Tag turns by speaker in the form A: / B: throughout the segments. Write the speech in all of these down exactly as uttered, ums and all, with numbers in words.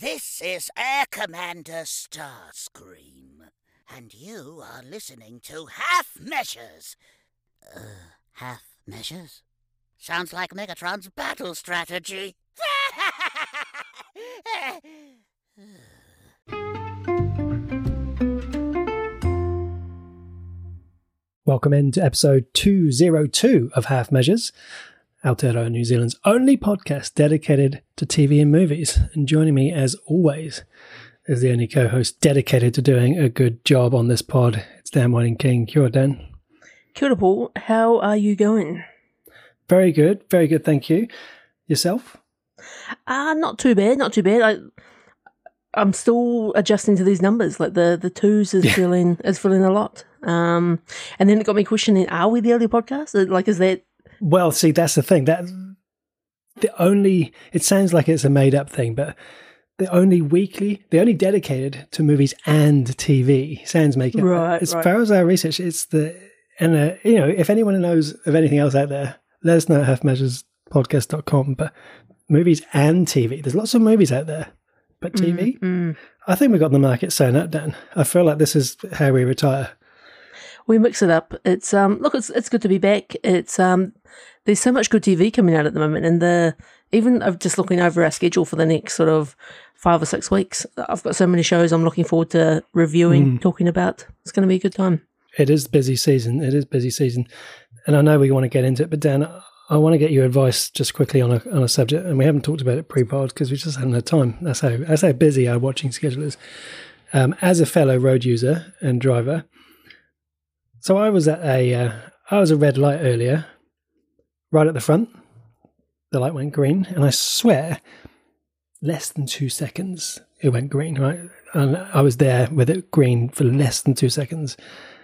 A: This is Air Commander Starscream, and you are listening to Half Measures. Uh, half measures? Sounds like Megatron's battle strategy.
B: Welcome into episode two oh two of Half Measures, Aotearoa New Zealand's only podcast dedicated to T V and movies. And joining me, as always, is the only co-host dedicated to doing a good job on this pod. It's Dan Whiting King. Kia ora, Dan.
C: Kia ora, Paul. How are you going?
B: Very good. Very good, thank you. Yourself?
C: Uh, not too bad, not too bad. I, I'm still adjusting to these numbers. Like the, the twos is
B: Yeah.
C: feeling is feeling a lot. Um, and then it got me questioning, are we the only podcast? Like, is that...
B: Well, see, that's the thing. That the only, it sounds like it's a made-up thing, but the only weekly, the only dedicated to movies and T V, sounds make it.
C: Right,
B: As
C: right.
B: far as our research, it's the, and uh, you know, if anyone knows of anything else out there, let us know at half measures podcast dot com. But movies and T V, there's lots of movies out there, but T V,
C: Mm, mm.
B: I think we've got the market sewn up, Dan. I feel like this is how we retire.
C: We mix it up. It's um look, it's it's good to be back. It's um there's so much good T V coming out at the moment, and the even of just looking over our schedule for the next sort of five or six weeks, I've got so many shows I'm looking forward to reviewing,
B: Mm.
C: talking about. It's going to be a good time.
B: It is busy season. It is busy season. And I know we want to get into it, but Dan, I want to get your advice just quickly on a on a subject, and we haven't talked about it pre-pod because we just haven't had time. That's how that's how busy our watching schedule is. Um, as a fellow road user and driver, so I was at a uh, I was a red light earlier, right at the front. The light went green, and I swear, less than two seconds it went green. Right, and I was there with it green for less than two seconds,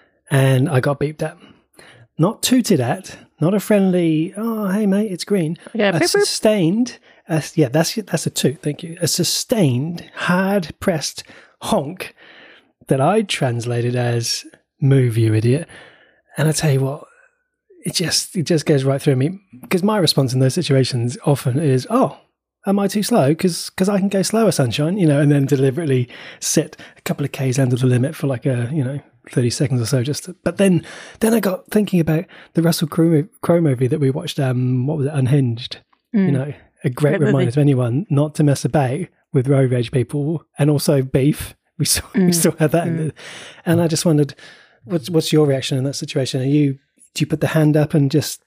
B: and I got beeped at. Not tooted at, not a friendly, oh, hey, mate, it's green.
C: Okay,
B: A
C: beep, beep.
B: sustained, a, yeah, that's that's a toot, thank you. A sustained, hard-pressed honk that I translated as, move, you idiot. And I tell you what, it just it just goes right through me. Because my response in those situations often is, oh, am I too slow? Because I can go slower, sunshine, you know, and then deliberately sit a couple of Ks under the limit for like a, you know, thirty seconds or so. Just, to, but then, then I got thinking about the Russell Crowe, Crowe movie that we watched. Um, what was it? Unhinged.
C: Mm.
B: You know, a great
C: Great
B: reminder
C: movie.
B: to anyone not to mess about with road rage people, and also beef. We still we
C: Mm.
B: still had that, in
C: Mm.
B: the, and I just wondered, what's what's your reaction in that situation? Are you do you put the hand up and just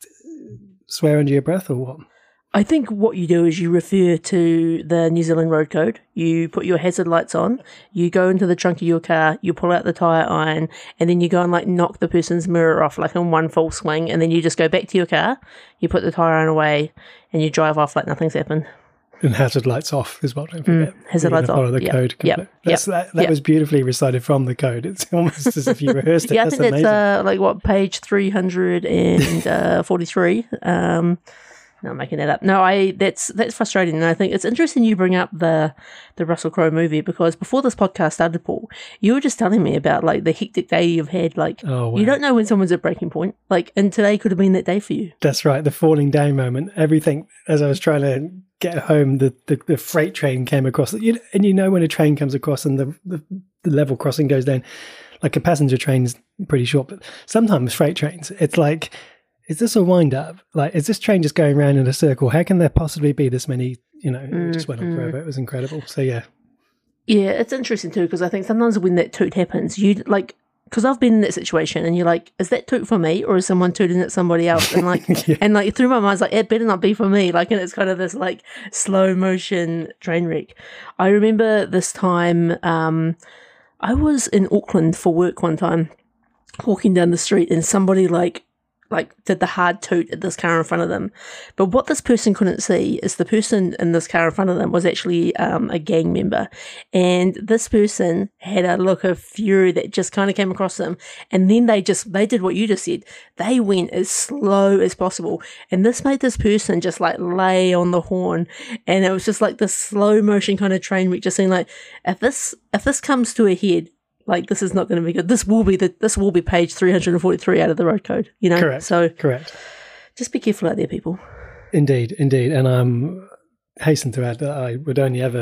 B: swear under your breath, or what?
C: I think what you do is you refer to the New Zealand Road Code. You put your hazard lights on, you go into the trunk of your car, you pull out the tyre iron, and then you go and like knock the person's mirror off like in one full swing, and then you just go back to your car, you put the tyre iron away, and you drive off like nothing's happened.
B: And hazard lights off as well. Don't forget.
C: Mm, hazard
B: You're
C: lights
B: gonna follow
C: off.
B: the
C: Yep,
B: code.
C: yep,
B: complete- That's, that that
C: yep.
B: was beautifully recited from the code. It's almost as if you rehearsed it.
C: Yeah, I
B: That's
C: think
B: amazing.
C: that's uh, like what, page three hundred forty-three. Um, no, I'm making that up. No, I that's that's frustrating, and I think it's interesting you bring up the the Russell Crowe movie, because before this podcast started, Paul, you were just telling me about like the hectic day you've had. Like,
B: Oh, wow.
C: you don't know when someone's at breaking point. Like, and today could have been that day for you.
B: That's right. The falling down moment. Everything, as I was trying to get home, the, the, the freight train came across. You, and you know when a train comes across and the, the, the level crossing goes down, like a passenger train's pretty short, but sometimes freight trains, it's like, is this a wind up? Like, is this train just going around in a circle? How can there possibly be this many, you know, it just went on
C: Mm, mm.
B: forever. It was incredible. So yeah.
C: Yeah, it's interesting too, because I think sometimes when that toot happens, you like, because I've been in that situation, and you're like, is that toot for me, or is someone tooting at somebody else? And like,
B: Yeah.
C: and like through my mind, it's like, it better not be for me. Like, and it's kind of this like slow motion train wreck. I remember this time, um, I was in Auckland for work one time, walking down the street, and somebody like. like did the hard toot at this car in front of them. But what this person couldn't see is the person in this car in front of them was actually um, a gang member. And this person had a look of fury that just kind of came across them. And then they just, they did what you just said. They went as slow as possible. And this made this person just like lay on the horn. And it was just like this slow motion kind of train wreck, just saying like, if this, if this comes to a head, like, this is not going to be good. This will be the this will be page three hundred forty-three out of the road code, you know?
B: Correct.
C: So
B: Correct.
C: just be careful out there, people.
B: Indeed, indeed. And um, hasten to add that I would only ever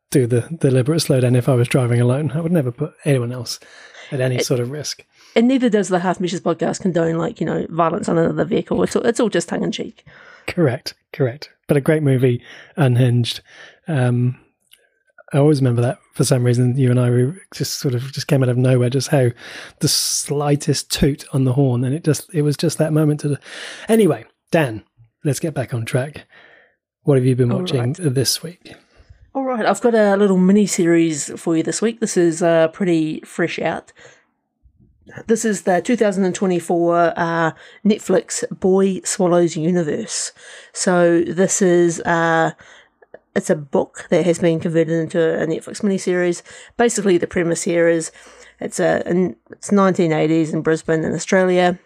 B: do the deliberate slow down if I was driving alone. I would never put anyone else at any it, sort of risk.
C: And neither does the Half Measures podcast condone, like, you know, violence on another vehicle. It's all, it's all just tongue in cheek.
B: Correct, correct. But a great movie, Unhinged. Um, I always remember that for some reason. You and I we just sort of just came out of nowhere. Just how the slightest toot on the horn, and it just it was just that moment. To the... Anyway, Dan, let's get back on track. What have you been watching right. this week?
C: All right, I've got a little mini series for you this week. This is uh, pretty fresh out. This is the two thousand twenty-four uh, Netflix Boy Swallows Universe. So this is uh, it's a book that has been converted into a Netflix miniseries. Basically, the premise here is it's a it's nineteen eighties in Brisbane in Australia.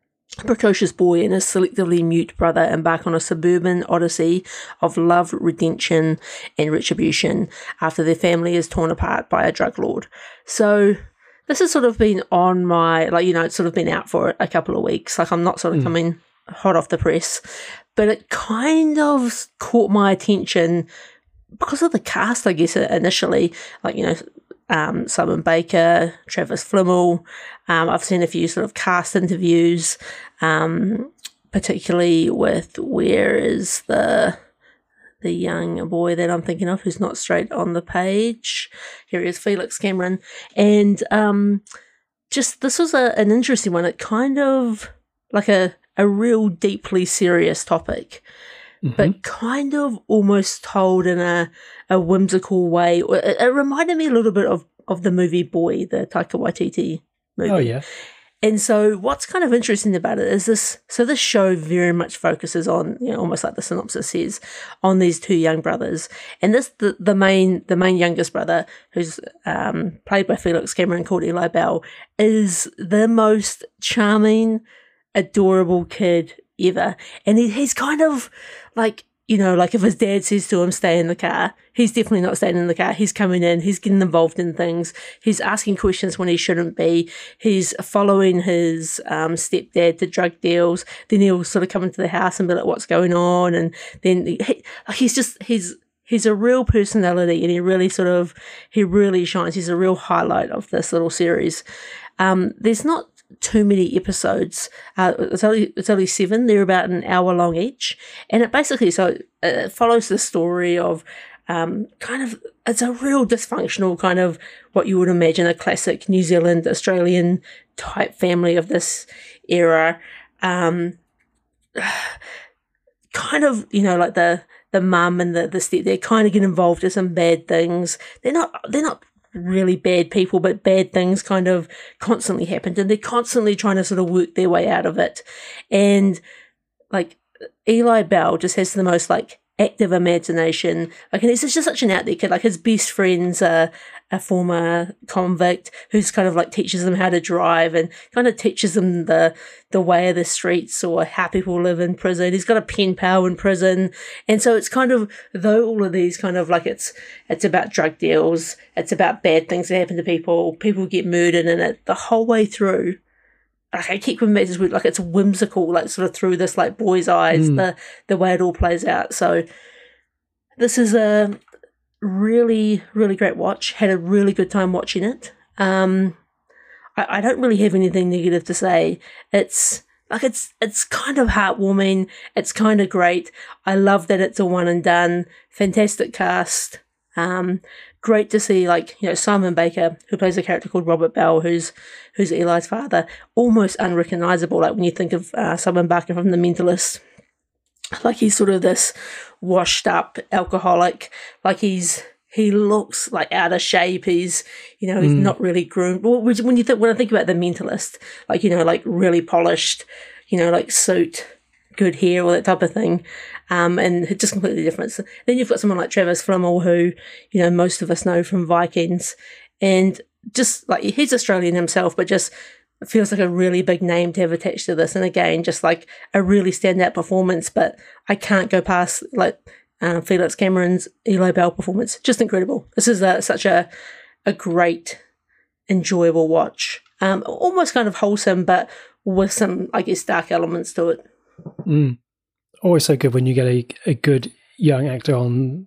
C: A precocious boy and his selectively mute brother embark on a suburban odyssey of love, redemption, and retribution after their family is torn apart by a drug lord. So this has sort of been on my, like, you know, it's sort of been out for a couple of weeks. Like, I'm not sort of mm. coming hot off the press, but it kind of caught my attention because of the cast, I guess, initially. Like, you know, um, Simon Baker, Travis Flimmel. Um, I've seen a few sort of cast interviews, um, particularly with where is the the young boy that I'm thinking of who's not straight on the page. Here he is, Felix Cameron. And um, just this was a, an interesting one. It kind of like a, a real deeply serious topic, mm-hmm. but kind of almost told in a, a whimsical way. It, it reminded me a little bit of, of the movie Boy, the Taika Waititi movie.
B: Oh, yeah.
C: And so what's kind of interesting about it is this, so this show very much focuses on, you know, almost like the synopsis says, on these two young brothers. And this, the, the main, the main youngest brother, who's um, played by Felix Cameron, called Eli Bell, is the most charming, adorable kid ever. And he, he's kind of like, you know, like if his dad says to him, stay in the car, he's definitely not staying in the car. He's coming in, he's getting involved in things. He's asking questions when he shouldn't be. He's following his um, stepdad to drug deals. Then he'll sort of come into the house and be like, what's going on? And then he, he's just, he's, he's a real personality and he really sort of, he really shines. He's a real highlight of this little series. Um, there's not too many episodes. Uh, it's only it's only seven. They're about an hour long each, and it basically so it follows the story of um, kind of it's a real dysfunctional kind of what you would imagine a classic New Zealand Australian type family of this era. Um, kind of you know like the the mum and the the step they kind of get involved in some bad things. They're not they're not. really bad people, but bad things kind of constantly happened and they're constantly trying to sort of work their way out of it. And like Eli Bell just has the most like active imagination. Like, and he's just such an out there kid. Like his best friend's a, a former convict who's kind of like teaches them how to drive and kind of teaches them the the way of the streets or how people live in prison. He's got a pen pal in prison. And so it's kind of, though all of these kind of like it's it's about drug deals, it's about bad things that happen to people, people get murdered in it the whole way through. Like I keep coming back to this word, like it's whimsical, like sort of through this like boy's eyes, mm. the the way it all plays out. So this is a really, really great watch. Had a really good time watching it. Um, I, I don't really have anything negative to say. It's like it's it's kind of heartwarming. It's kind of great. I love that it's a one and done. Fantastic cast. Um, great to see like you know Simon Baker, who plays a character called Robert Bell, who's who's Eli's father, almost unrecognizable. Like when you think of uh, Simon Baker from The Mentalist, like he's sort of this washed up alcoholic. Like he's he looks like out of shape. He's you know he's mm. not really groomed. Well, when you think when I think about The Mentalist, like you know like really polished, you know like suit, good hair, all that type of thing. Um, and it's just completely different. So then you've got someone like Travis Flimmel, who, you know, most of us know from Vikings. And just like, he's Australian himself, but just feels like a really big name to have attached to this. And again, just like a really standout performance. But I can't go past like uh, Felix Cameron's Eli Bell performance. Just incredible. This is a, such a, a great, enjoyable watch. Um, almost kind of wholesome, but with some, I guess, dark elements to it.
B: Mm. Always so good when you get a, a good young actor on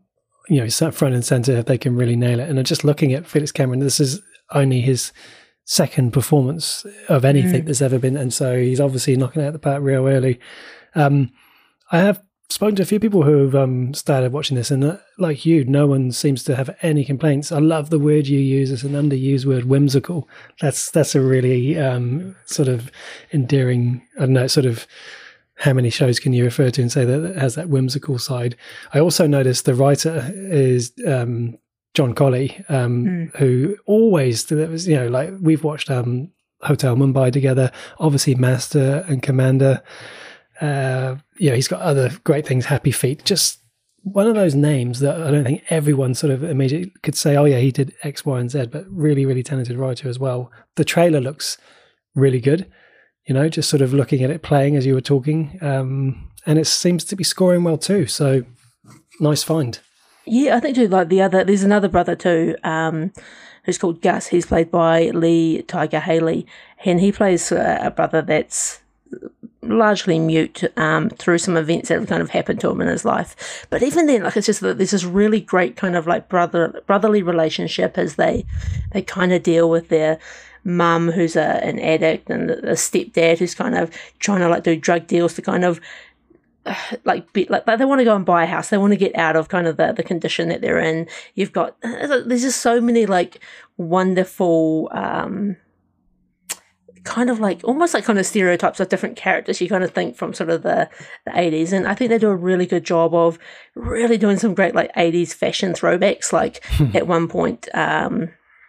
B: you know, sat front and center if they can really nail it. And just looking at Felix Cameron, this is only his second performance of anything mm. that's ever been, and so he's obviously knocking out the park real early. Um, I have spoken to a few people who have um, started watching this, and uh, like you, no one seems to have any complaints. I love the word you use; it's an underused word, whimsical. That's that's a really um, sort of endearing. I don't know, sort of. How many shows can you refer to and say that it has that whimsical side? I also noticed the writer is um, John Colley, um, mm. who always, was, you know, like we've watched um, Hotel Mumbai together, obviously Master and Commander. Uh, yeah, he's got other great things, Happy Feet. Just one of those names that I don't think everyone sort of immediately could say, oh yeah, he did X, Y, and Z, but really, really talented writer as well. The trailer looks really good. You know, just sort of looking at it playing as you were talking. Um, and it seems to be scoring well too. So nice find.
C: Yeah, I think too, like the other, there's another brother too, um, who's called Gus. He's played by Lee Tiger Haley. And he plays uh, a brother that's largely mute um, through some events that have kind of happened to him in his life. But even then, like, it's just that there's this really great kind of like brother brotherly relationship as they, they kind of deal with their mum who's a, an addict and a stepdad who's kind of trying to like do drug deals to kind of uh, like be like they want to go and buy a house. They want to get out of kind of the, the condition that they're in. You've got, there's just so many like wonderful, um, kind of like almost like kind of stereotypes of different characters you kind of think from sort of the, the eighties. And I think they do a really good job of really doing some great like eighties fashion throwbacks. Like at one point, um,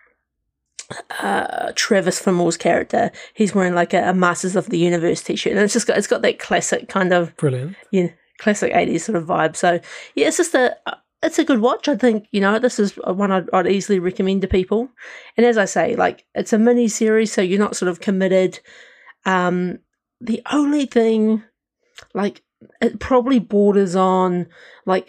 C: uh Travis Fimmell's character, he's wearing like a, a Masters of the Universe t-shirt, and it's just got it's got that classic kind of
B: brilliant,
C: you know, classic eighties sort of vibe. So yeah, it's just a it's a good watch. I think, you know, this is one I'd, I'd easily recommend to people. And as I say, like, it's a mini series, so you're not sort of committed. Um the only thing, like, it probably borders on like,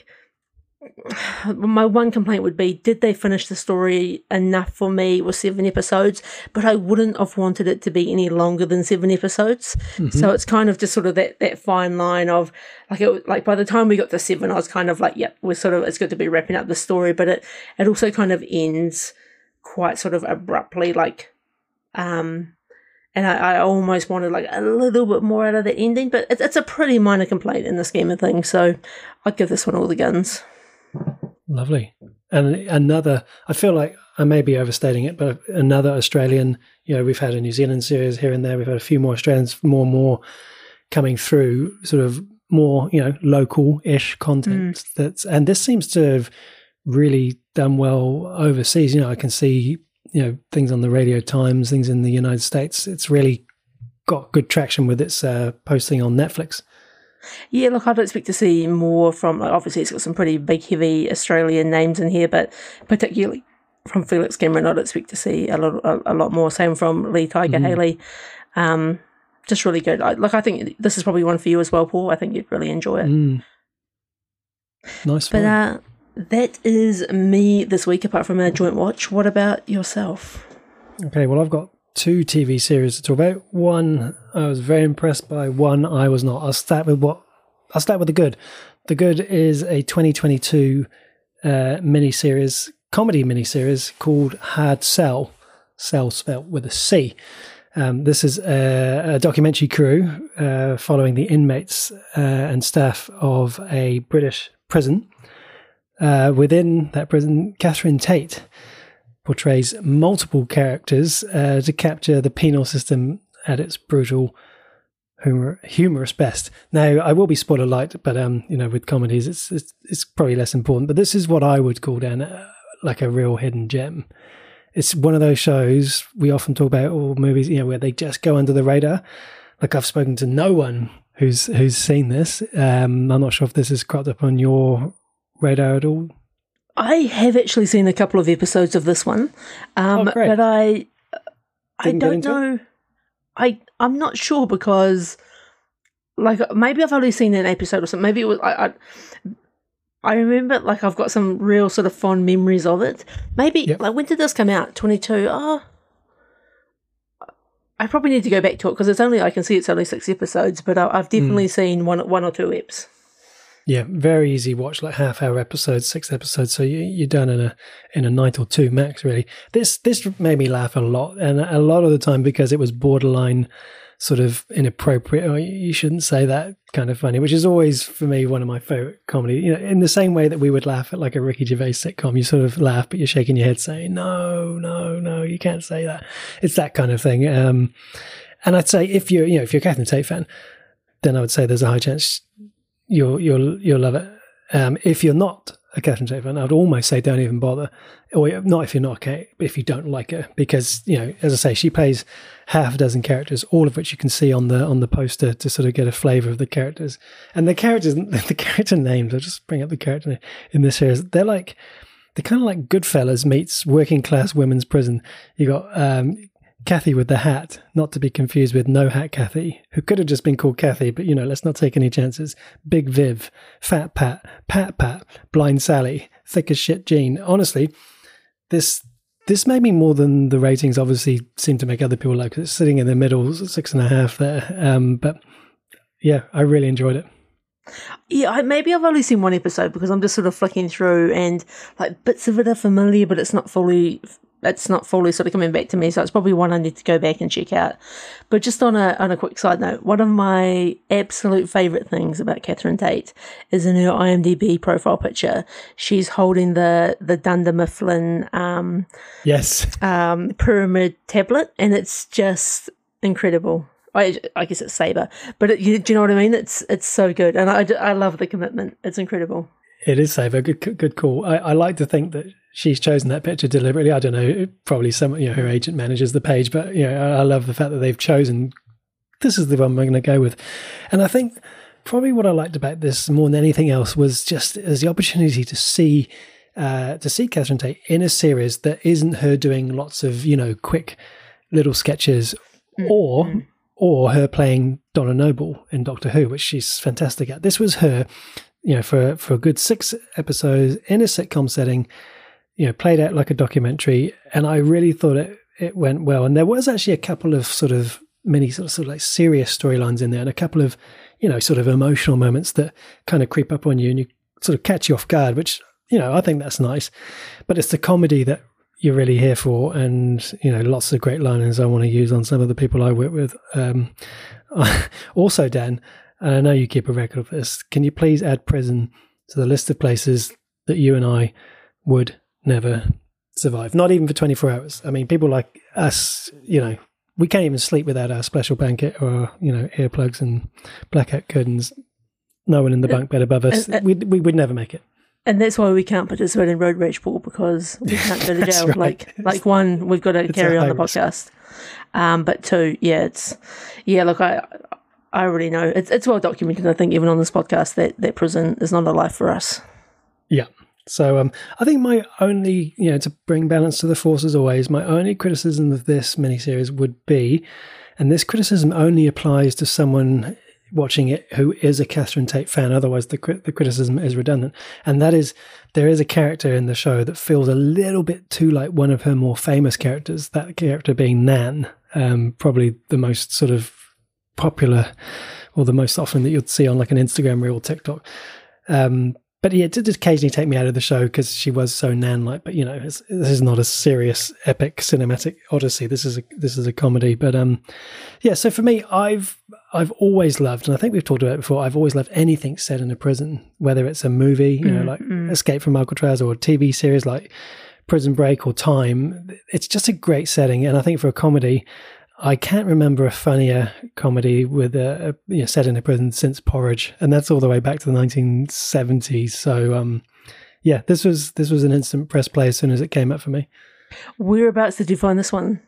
C: my one complaint would be, did they finish the story enough for me with seven episodes? But I wouldn't have wanted it to be any longer than seven episodes. Mm-hmm. So it's kind of just sort of that, that fine line of like, it, like by the time we got to seven, I was kind of like, yep, we're sort of, it's good to be wrapping up the story, but it, it also kind of ends quite sort of abruptly, like, um, and I, I almost wanted like a little bit more out of the ending, but it, it's a pretty minor complaint in the scheme of things. So I'd give this one all the guns.
B: Lovely. And another, I feel like I may be overstating it, but another Australian, you know, we've had a New Zealand series here and there. We've had a few more Australians, more and more coming through, sort of more, you know, local-ish content. Mm. That's, and this seems to have really done well overseas. You know, I can see, you know, things on the Radio Times, things in the United States. It's really got good traction with its uh, posting on Netflix.
C: Yeah, look, I'd expect to see more from, obviously it's got some pretty big, heavy Australian names in here, but particularly from Felix Cameron, I'd expect to see a lot a, a lot more. Same from Lee Tiger mm-hmm. Haley. Um, just really good. I, like, I think this is probably one for you as well, Paul. I think you'd really enjoy it.
B: Mm. Nice
C: But uh, that is me this week, apart from our joint watch. What about yourself?
B: Okay, well, I've got two T V series to talk about. One I was very impressed by, one I was not. I'll start with what I'll start with the good. The good is a twenty twenty-two uh, miniseries, comedy miniseries called Hard Cell, Cell spelled with a C. Um, this is a, a documentary crew uh, following the inmates uh, and staff of a British prison. Uh, within that prison, Catherine Tate portrays multiple characters uh, to capture the penal system at its brutal, humor, humorous best. Now, I will be spoiler light, but um, you know, with comedies, it's, it's it's probably less important. But this is what I would call down uh, like a real hidden gem. It's one of those shows we often talk about, or movies, you know, where they just go under the radar. Like, I've spoken to no one who's who's seen this. Um, I'm not sure if this has cropped up on your radar at all.
C: I have actually seen a couple of episodes of this one, um,
B: oh, great.
C: but I I
B: Didn't
C: don't know. It? I I'm not sure because, like, maybe I've only seen an episode or something. Maybe it was I. I I remember, like, I've got some real sort of fond memories of it. Maybe, yep. like, when did this come out? twenty-two? Oh, I probably need to go back to it because it's only, I can see it's only six episodes, but I, I've definitely mm. seen one one or two eps.
B: Yeah, very easy watch, like half hour episodes, six episodes. So you, you're done in a in a night or two max, really. This this made me laugh a lot, and a lot of the time because it was borderline sort of inappropriate. Oh, you shouldn't say that kind of funny, which is always for me one of my favorite comedy. You know, in the same way that we would laugh at like a Ricky Gervais sitcom, you sort of laugh, but you're shaking your head saying, "No, no, no, you can't say that." It's that kind of thing. Um, and I'd say if you're, you know, if you're a Catherine Tate fan, then I would say there's a high chance you'll you'll you'll love it. Um, if you're not a Catherine Tate fan, I'd almost say don't even bother. Or not if you're not okay, but if you don't like her, because you know, as I say, she plays half a dozen characters, all of which you can see on the on the poster to sort of get a flavour of the characters. And the characters, the character names. I'll just bring up the character name in this series. They're like they're kind of like Goodfellas meets working class women's prison. You got um, Kathy with the hat, not to be confused with No Hat Kathy, who could have just been called Kathy, but you know, let's not take any chances. Big Viv, Fat Pat, Pat Pat, Blind Sally, Thick as Shit Jean. Honestly, this this made me more than the ratings obviously seem to make other people like, 'cause it's sitting in the middle, six and a half there. Um, but yeah, I really enjoyed it.
C: Yeah, I, maybe I've only seen one episode because I'm just sort of flicking through and like bits of it are familiar, but it's not fully... it's not fully sort of coming back to me, so it's probably one I need to go back and check out. But just on a on a quick side note, one of my absolute favourite things about Catherine Tate is in her IMDb profile picture, she's holding the the Dunder Mifflin um,
B: yes
C: um, pyramid tablet, and it's just incredible. I, I guess it's Sabre, but it, you, do you know what I mean? It's it's so good, and I, I love the commitment. It's incredible.
B: It is Sabre. Good, good call. I, I like to think that she's chosen that picture deliberately. I don't know. Probably some, you know, her agent manages the page, but you know, I, I love the fact that they've chosen. This is the one we're going to go with, and I think probably what I liked about this more than anything else was just as the opportunity to see uh, to see Catherine Tate in a series that isn't her doing lots of, you know, quick little sketches, mm-hmm. or or her playing Donna Noble in Doctor Who, which she's fantastic at. This was her. You know, for for a good six episodes in a sitcom setting, you know, played out like a documentary, and I really thought it it went well. And there was actually a couple of sort of mini sort of, sort of like serious storylines in there, and a couple of, you know, sort of emotional moments that kind of creep up on you and you sort of catch you off guard, which, you know, I think that's nice. But it's the comedy that you're really here for, and you know, lots of great liners I want to use on some of the people I work with. Um, also, Dan. And I know you keep a record of this. Can you please add prison to the list of places that you and I would never survive? Not even for twenty-four hours. I mean, people like us, you know, we can't even sleep without our special blanket or, you know, earplugs and blackout curtains. No one in the bunk bed above us. We we would never make it.
C: And that's why we can't participate in road rage, Paul, because we can't go to jail.
B: Right.
C: Like, like one, we've got to carry on the podcast. Um, but two, yeah, it's yeah. Look, I. I already know. It's it's well documented, I think, even on this podcast, that, that prison is not a life for us.
B: Yeah. So um, I think my only, you know, to bring balance to the force as always, my only criticism of this miniseries would be, and this criticism only applies to someone watching it who is a Catherine Tate fan, otherwise the the criticism is redundant, and that is there is a character in the show that feels a little bit too like one of her more famous characters, that character being Nan, um, probably the most sort of popular, or the most often that you'd see on like an Instagram reel or TikTok. Um, but yeah, it did occasionally take me out of the show because she was so Nan-like. But you know, it's, this is not a serious, epic cinematic odyssey. This is a this is a comedy. But um, yeah. So for me, I've I've always loved, and I think we've talked about it before. I've always loved anything set in a prison, whether it's a movie, you mm, know, like mm. Escape from Alcatraz, or a T V series like Prison Break or Time. It's just a great setting, and I think for a comedy, I can't remember a funnier comedy with a, a you know, set in a prison since Porridge, and that's all the way back to the nineteen seventies. So, um, yeah, this was this was an instant press play as soon as it came up for me.
C: Whereabouts did you find this one?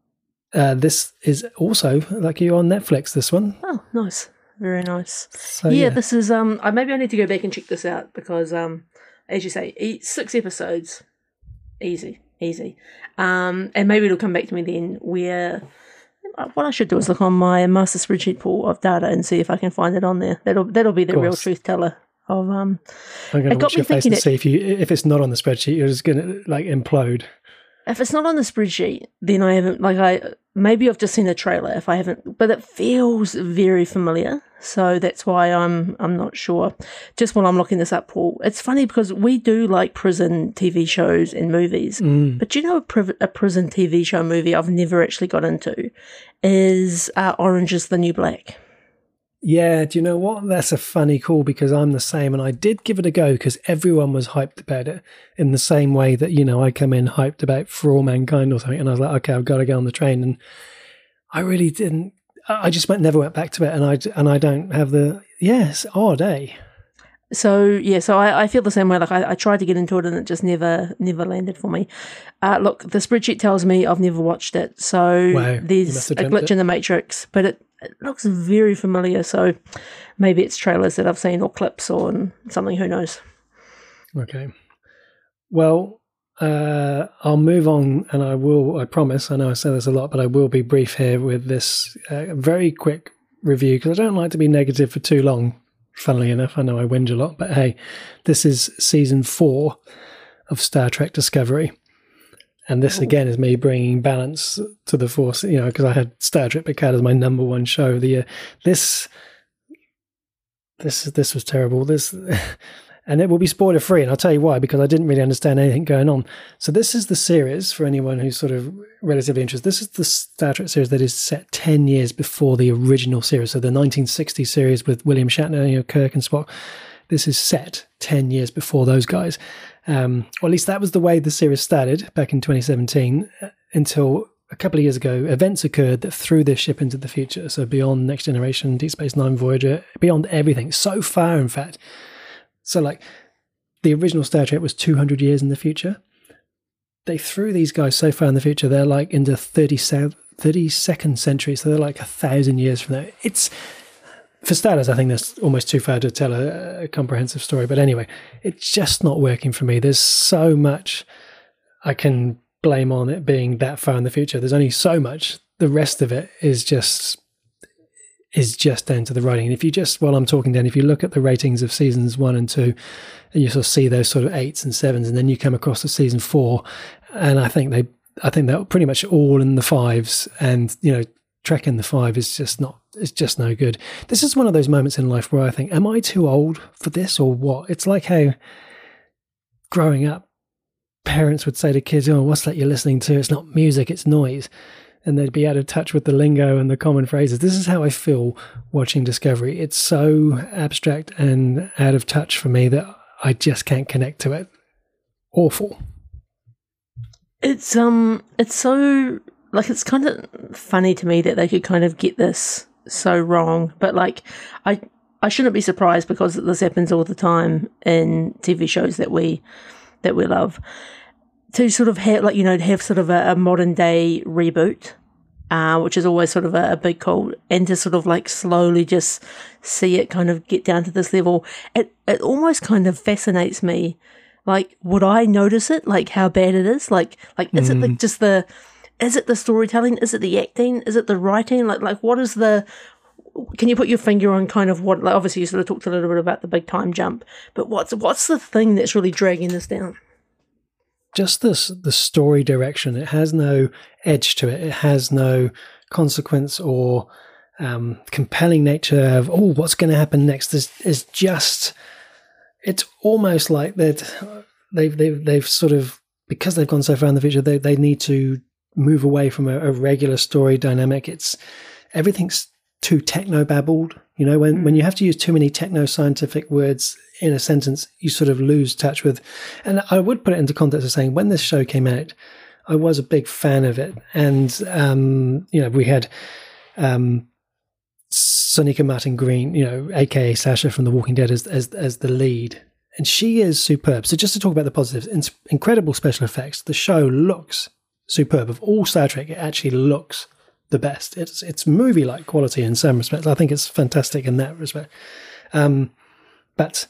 B: Uh, this is also, like you, on Netflix. This one.
C: Oh, nice, very nice.
B: So,
C: yeah,
B: yeah,
C: this is. Um, I maybe I need to go back and check this out because, um, as you say, six episodes, easy, easy, um, and maybe it'll come back to me then where. What I should do is look on my master spreadsheet pool of data and see if I can find it on there. That'll that'll be the real truth teller of um.
B: I'm going to watch your face and see if you if it's not on the spreadsheet, you're just going to like implode.
C: if it's not on the spreadsheet, then I haven't, like, I, maybe I've just seen a trailer if I haven't, but it feels very familiar. So that's why I'm, I'm not sure. Just while I'm looking this up, Paul, it's funny because we do like prison T V shows and movies,
B: Mm.
C: but you know, a, pri- a prison T V show movie I've never actually got into is uh, Orange is the New Black.
B: Yeah, do you know what? That's a funny call because I'm the same, and I did give it a go because everyone was hyped about it in the same way that, you know, I come in hyped about For All Mankind or something, and I was like, okay, I've got to go on the train, and I really didn't. I just went, never went back to it, and I and I don't have the yes, odd, eh?
C: So yeah, so I, I feel the same way. Like I, I tried to get into it and it just never never landed for me. Uh, look, the spreadsheet tells me I've never watched it, so
B: Wow, you
C: there's
B: must
C: a
B: have dreamt
C: glitch
B: it.
C: in the matrix. But it, it looks very familiar, so maybe it's trailers that I've seen or clips or something. Who knows?
B: Okay. Well, uh, I'll move on, and I will. I promise. I know I say this a lot, but I will be brief here with this uh, very quick review because I don't like to be negative for too long. Funnily enough, I know I whinge a lot, but hey, this is season four of Star Trek Discovery. And this, again, is me bringing balance to the force, you know, because I had Star Trek Picard as my number one show of the year. This, this, this was terrible. This, and it will be spoiler free, and I'll tell you why, because I didn't really understand anything going on. So this is the series, for anyone who's sort of relatively interested, this is the Star Trek series that is set ten years before the original series. So the nineteen sixty series with William Shatner, you know, Kirk and Spock. This is set ten years before those guys. Um, or at least that was the way the series started back in twenty seventeen, until a couple of years ago, events occurred that threw this ship into the future. So beyond Next Generation, Deep Space Nine, Voyager, beyond everything. So far, in fact. So like the original Star Trek was two hundred years in the future. They threw these guys so far in the future, they're like in the thirty-second century. So they're like a thousand years from there. It's, for starters, I think that's almost too far to tell a, a comprehensive story. But anyway, it's just not working for me. There's so much I can blame on it being that far in the future. There's only so much. The rest of it is just is just down to the writing. And if you just, while I'm talking, Dan, if you look at the ratings of seasons one and two, and you sort of see those sort of eights and sevens, and then you come across to season four, and I think they, I think they're pretty much all in the fives, and you know, Trek in the five is just not, it's just no good. This is one of those moments in life where I think, am I too old for this or what? It's like how growing up, parents would say to kids, "Oh, what's that you're listening to? It's not music, it's noise." And they'd be out of touch with the lingo and the common phrases. This is how I feel watching Discovery. It's so abstract and out of touch for me that I just can't connect to it. Awful.
C: It's um, it's so like it's kind of funny to me that they could kind of get this so wrong. But like, I I shouldn't be surprised because this happens all the time in T V shows that we that we love. To sort of have, like, you know, to have sort of a, a modern day reboot, uh, which is always sort of a, a big call, and to sort of like slowly just see it kind of get down to this level, it it almost kind of fascinates me. Like, would I notice it? Like, how bad it is? Like, like is mm. it the, just the, is it the storytelling? Is it the acting? Is it the writing? Like, like what is the? Can you put your finger on kind of what? Like, obviously, you sort of talked a little bit about the big time jump, but what's what's the thing that's really dragging this down?
B: Just this, the story direction. It has no edge to it. It has no consequence or um, compelling nature of, oh, what's going to happen next? Is is just, it's almost like that they've, they've, they've sort of, because they've gone so far in the future, they, they need to move away from a, a regular story dynamic. It's, everything's too techno-babbled. You know, when, when you have to use too many techno-scientific words in a sentence, you sort of lose touch with. And I would put it into context of saying, when this show came out, I was a big fan of it. And, um, you know, we had um, Sonika Martin Green, you know, a k a. Sasha from The Walking Dead as, as, as the lead. And she is superb. So just to talk about the positives, it's incredible special effects. The show looks superb. Of all Star Trek, it actually looks the best. It's it's movie-like quality in some respects. I think it's fantastic in that respect. Um, but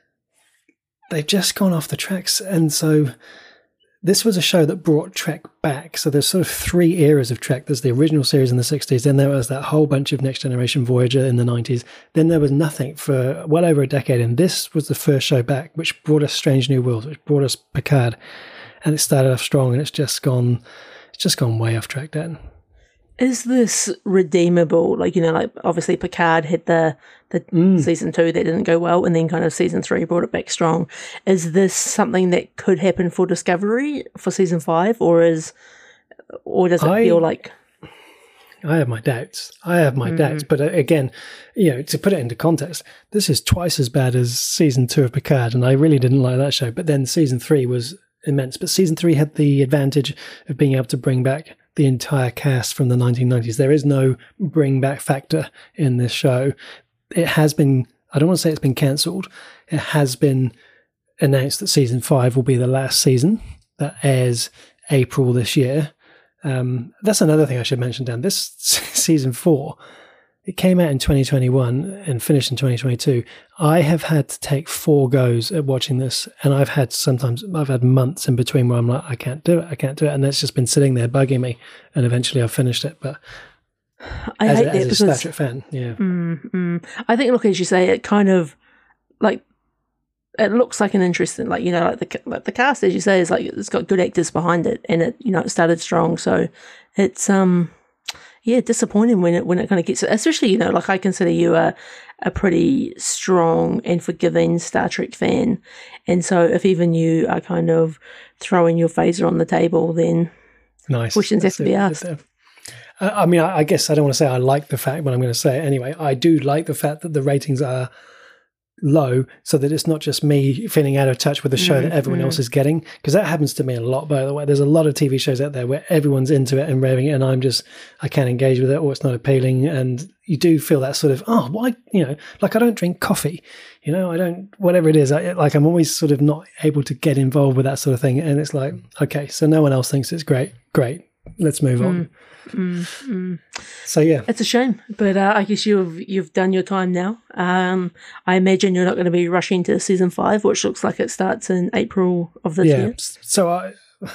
B: they've just gone off the tracks. And so this was a show that brought Trek back. So there's sort of three eras of Trek. There's the original series in the sixties. Then there was that whole bunch of Next Generation Voyager in the nineties. Then there was nothing for well over a decade. And this was the first show back, which brought us Strange New Worlds, which brought us Picard. and it started off strong, and it's just gone, it's just gone way off track, Dan.
C: Is this redeemable? Like, you know, like obviously Picard had the the
B: Mm.
C: season two that didn't go well, and then kind of season three brought it back strong. Is this something that could happen for Discovery for season five, or is, or does it
B: I-
C: feel like?
B: I have my doubts. I have my doubts. But uh, again, you know, to put it into context, this is twice as bad as season two of Picard, and I really didn't like that show. But then season three was immense. But season three had the advantage of being able to bring back the entire cast from the nineteen nineties. There is no bring back factor in this show. It has been, I don't want to say it's been cancelled. It has been announced that season five will be the last season that airs April this year. Um, that's another thing I should mention, Dan. This season four, it came out in twenty twenty-one and finished in twenty twenty-two. I have had to take four goes at watching this, and I've had sometimes, I've had months in between where I'm like, I can't do it, I can't do it. And it's just been sitting there bugging me. And eventually I've finished it. But
C: I
B: as,
C: hate
B: a,
C: that
B: as a
C: because
B: Star Trek fan, yeah.
C: Mm, mm. I think, look, as you say, it kind of like it looks like an interesting, like, you know, like the like the cast, as you say, is like it's got good actors behind it, and it, you know, it started strong, so it's um yeah, disappointing when it when it kind of gets, especially, you know, like I consider you a a pretty strong and forgiving Star Trek fan, and so if even you are kind of throwing your phaser on the table, then
B: Nice.
C: questions have
B: That's
C: to be
B: it.
C: asked.
B: Uh, I mean, I I guess I don't want to say I like the fact, but I'm going to say it anyway. I do like the fact that the ratings are low, so that it's not just me feeling out of touch with the show that everyone else is getting, because that happens to me a lot, by the way. There's a lot of T V shows out there where everyone's into it and raving it, and I'm just, I can't engage with it, or it's not appealing, and you do feel that sort of, oh, why, you know, like I don't drink coffee, you know, I don't, whatever it is, I, like I'm always sort of not able to get involved with that sort of thing, and it's like, okay, so no one else thinks it's great, great, let's move on.
C: Mm, mm.
B: So yeah,
C: It's a shame, but uh, I guess you've you've done your time now. Um, I imagine you're not going to be rushing to season five, which looks like it starts in April of this
B: yeah.
C: year.
B: So I,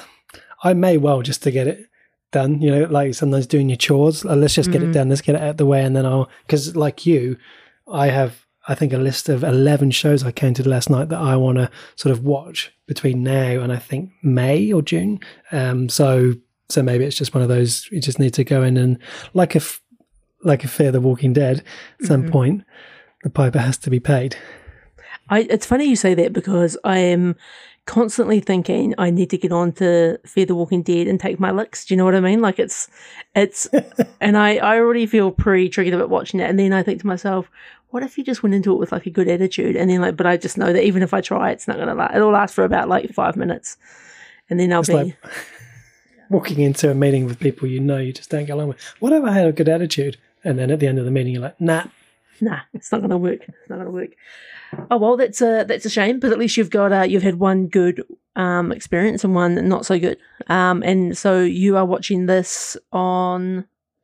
B: I may well, just to get it done, you know, like sometimes doing your chores, uh, let's just get it done, let's get it out of the way, and then I'll, because like you, I have, I think, a list of eleven shows I counted last night that I want to sort of watch between now and I think May or June. Um, so. So maybe it's just one of those, you just need to go in and, like a, like a Fear the Walking Dead, at some
C: Mm-hmm.
B: point, the piper has to be paid.
C: I, it's funny you say that because I am constantly thinking I need to get on to Fear the Walking Dead and take my licks. Do you know what I mean? Like it's, it's, and I, I already feel pre-triggered about watching it. And then I think to myself, what if you just went into it with like a good attitude? And then like, but I just know that even if I try, it's not going to last. It'll last for about like five minutes. And then I'll
B: It's
C: be...
B: like walking into a meeting with people you know you just don't get along with. What if I had a good attitude? And then at the end of the meeting, you're like, nah.
C: Nah, it's not going to work. It's not going to work. Oh well, that's a that's a shame. But at least you've got uh, you've had one good um, experience and one not so good. Um, and so you are watching this on.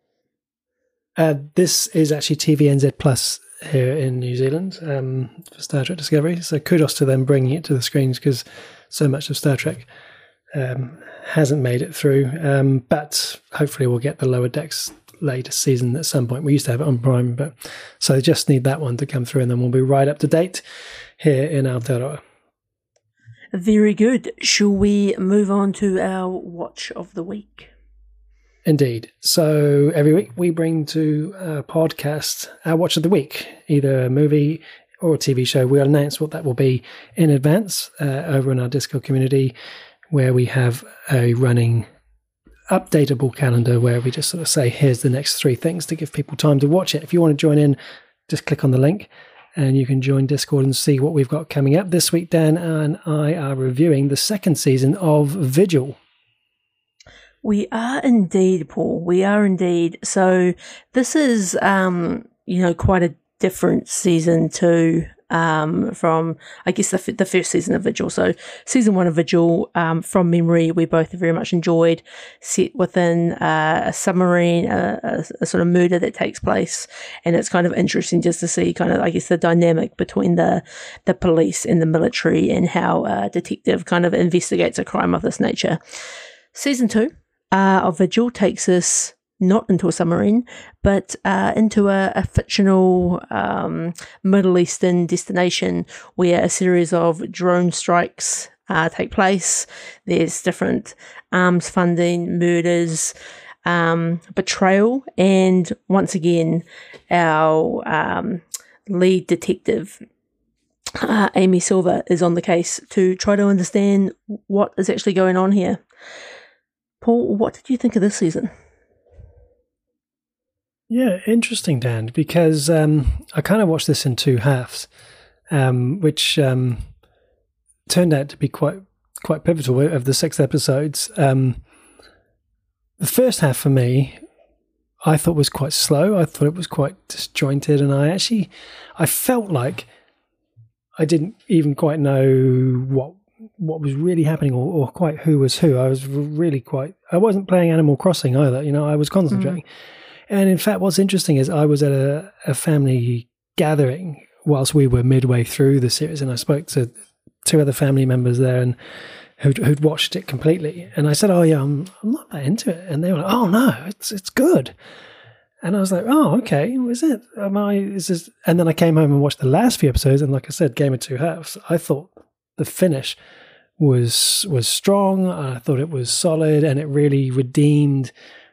B: Uh, this is actually T V N Z Plus here in New Zealand um, for Star Trek Discovery. So kudos to them bringing it to the screens, because so much of Star Trek um, hasn't made it through. Um, but hopefully we'll get the Lower Decks latest season at some point. We used to have it on Prime, but so they just need that one to come through, and then we'll be right up to date here in Aotearoa.
C: Very good. Shall we move on to our watch of the week?
B: Indeed. So every week we bring to our podcast our watch of the week, either a movie or a T V show. We'll announce what that will be in advance uh, over in our Discord community, where we have a running updatable calendar where we just sort of say, here's the next three things to give people time to watch it. If you want to join in, just click on the link and you can join Discord and see what we've got coming up. This week, Dan and I are reviewing the second season of Vigil.
C: We are indeed, Paul. We are indeed. So this is, um, you know, quite a different season two um, from, I guess, the, the first season of Vigil. So season one of Vigil, um, from memory, we both very much enjoyed, set within uh, a submarine, a, a, a sort of murder that takes place. And it's kind of interesting just to see kind of, I guess, the dynamic between the, the police and the military and how a detective kind of investigates a crime of this nature. Season two uh, of Vigil takes us not into a submarine, but uh, into a, a fictional um, Middle Eastern destination where a series of drone strikes uh, take place. There's different arms funding, murders, um, betrayal, and once again, our um, lead detective, uh, Amy Silver, is on the case to try to understand what is actually going on here. Paul, what did you think of this season?
B: Yeah, interesting, Dan, because um, I kind of watched this in two halves, um, which um, turned out to be quite quite pivotal of the six episodes. Um, the first half for me, I thought was quite slow. I thought it was quite disjointed, and I actually, I felt like I didn't even quite know what what was really happening or, or quite who was who. I was really quite, I wasn't playing Animal Crossing either, you know, I was concentrating. Mm. And in fact, what's interesting is I was at a, a family gathering whilst we were midway through the series, and I spoke to two other family members there and who'd, who'd watched it completely. And I said, oh yeah, I'm, I'm not that into it. And they were like, oh no, it's it's good. And I was like, oh, okay, is it? Am I, is this? And then I came home and watched the last few episodes, and like I said, Game of Two Halves. I thought the finish was was strong. I thought it was solid, and it really redeemed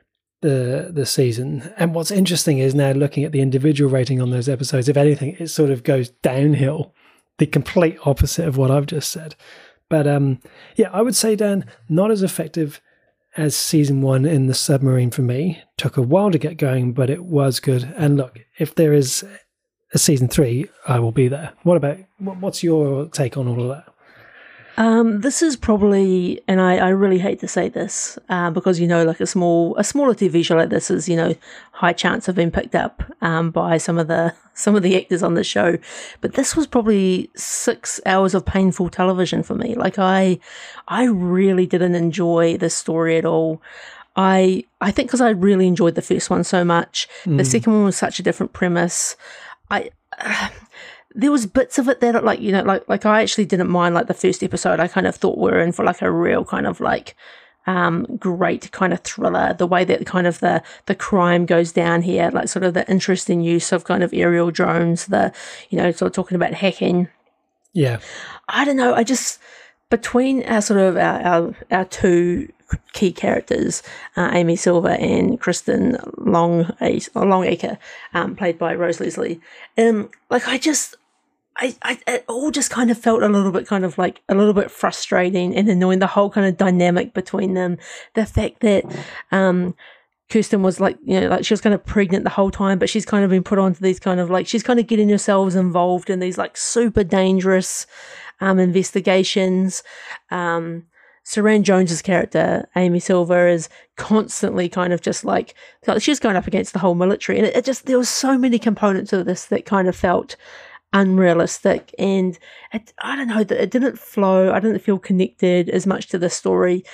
B: the the season. And what's interesting is now looking at the individual rating on those episodes, if anything, it sort of goes downhill, the complete opposite of what I've just said. But um, yeah, I would say, Dan, not as effective as season one in the submarine for me. Took a while to get going, but it was good. And look, if there is a season three, I will be there. What about, what's your take on all of that?
C: Um, this is probably, and I, I really hate to say this, uh, because, you know, like a small, a smaller T V show like this is, you know, high chance of being picked up, um, by some of the, some of the actors on the show. But this was probably six hours of painful television for me. Like I, I really didn't enjoy this story at all. I, I think because I really enjoyed the first one so much. Mm. The second one was such a different premise. I, uh, There was bits of it that, like, you know, like, like I actually didn't mind, like, the first episode. I kind of thought we were in for, like, a real kind of, like, um, great kind of thriller. The way that kind of the, the crime goes down here, like, sort of the interesting use of kind of aerial drones, the, you know, sort of talking about hacking.
B: Yeah. I
C: don't know. I just, between our sort of, our, our, our two key characters, uh, Amy Silver and Kristen Long, Longacre, um, played by Rose Leslie, um, like, I just... I, I, it all just kind of felt a little bit kind of like a little bit frustrating and annoying, the whole kind of dynamic between them. The fact that um, Kirsten was like, you know, like she was kind of pregnant the whole time, but she's kind of been put onto these kind of like, she's kind of getting herself involved in these like super dangerous um, investigations. Um, Saran Jones's character, Amy Silver, is constantly kind of just like, she's going up against the whole military. And it, it just, there was so many components of this that kind of felt unrealistic, and it, I don't know, it didn't flow. I didn't feel connected as much to the story.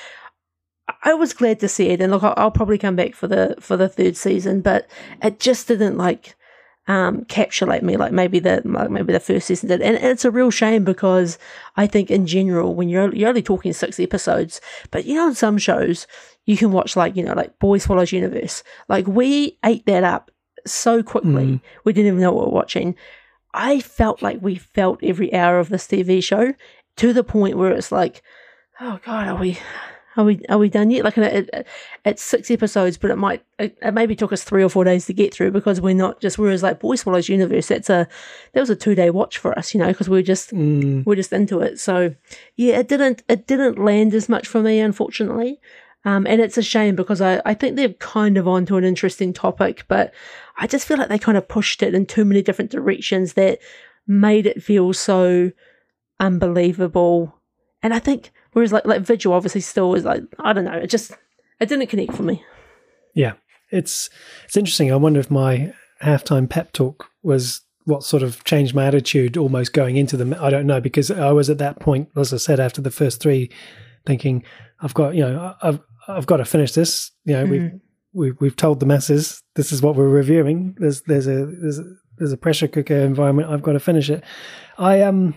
C: I was glad to see it, and look, I'll, I'll probably come back for the for the third season, but it just didn't like um, capsulate me like maybe the like maybe the first season did, and, and it's a real shame because I think in general, when you're you're only talking six episodes, but you know, on some shows you can watch like you know like Boy Swallows Universe, like we ate that up so quickly, mm. we didn't even know what we were watching. I felt like we felt every hour of this T V show to the point where it's like, oh God, are we, are we, are we done yet? Like it, it, it's six episodes, but it might, it, it maybe took us three or four days to get through because we're not just. Whereas like Boy Swallows Universe, that's a, that was a two day watch for us, you know, because we we're just, mm. we're just into it. So yeah, it didn't, it didn't land as much for me, unfortunately. Um, and it's a shame because I, I think they're kind of onto an interesting topic, but I just feel like they kind of pushed it in too many different directions that made it feel so unbelievable. And I think, whereas like, like Vigil obviously still is like, I don't know, it just, it didn't connect for me.
B: Yeah, it's, it's interesting. I wonder if my halftime pep talk was what sort of changed my attitude almost going into them. I don't know, because I was at that point, as I said, after the first three, thinking, I've got, you know, I've, I've got to finish this. You know, mm. we've, we've, we've told the masses, this is what we're reviewing. There's, there's a, there's a, there's a pressure cooker environment. I've got to finish it. I, um,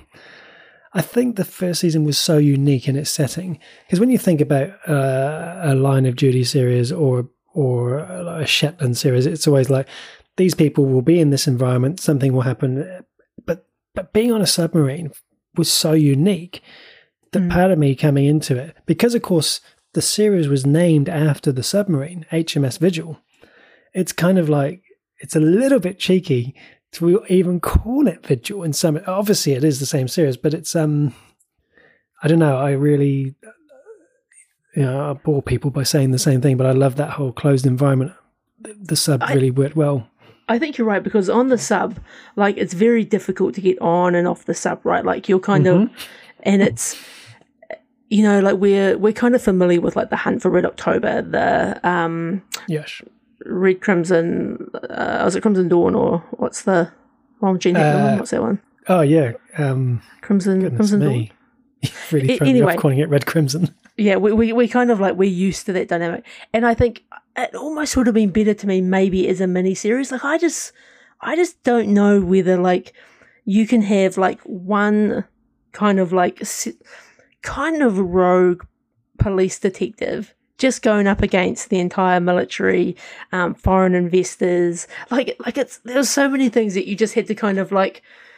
B: I think the first season was so unique in its setting, because when you think about uh, a Line of Duty series or, or a Shetland series, it's always like, these people will be in this environment, something will happen. But, but being on a submarine was so unique that
C: Mm.
B: part of me coming into it, because of course the series was named after the submarine, H M S Vigil, it's kind of like, it's a little bit cheeky to even call it Vigil in some, obviously it is the same series, but it's, um, I don't know, I really, you know, I bore people by saying the same thing, but I love that whole closed environment. The, the sub
C: I-
B: really worked well.
C: I think you're right, because on the sub, like, it's very difficult to get on and off the sub, right? Like, you're kind
B: Mhm.
C: of, and it's, you know, like, we're we're kind of familiar with, like, the Hunt for Red October, the um,
B: Yes.
C: Red Crimson, uh, was it Crimson Dawn, or what's the one with Gene Hackman one?
B: Uh,
C: What's that one?
B: Oh yeah. Um,
C: Crimson,
B: goodness
C: Crimson Dawn?
B: me. really
C: A-
B: thrown me
C: anyway.
B: off calling it Red Crimson.
C: Yeah, we, we we kind of like, we're used to that dynamic, and I think it almost would have been better to me maybe as a mini series. Like, I just I just don't know whether, like, you can have like one kind of like s- kind of rogue police detective just going up against the entire military, um, foreign investors. Like like it's there's so many things that you just had to kind of like,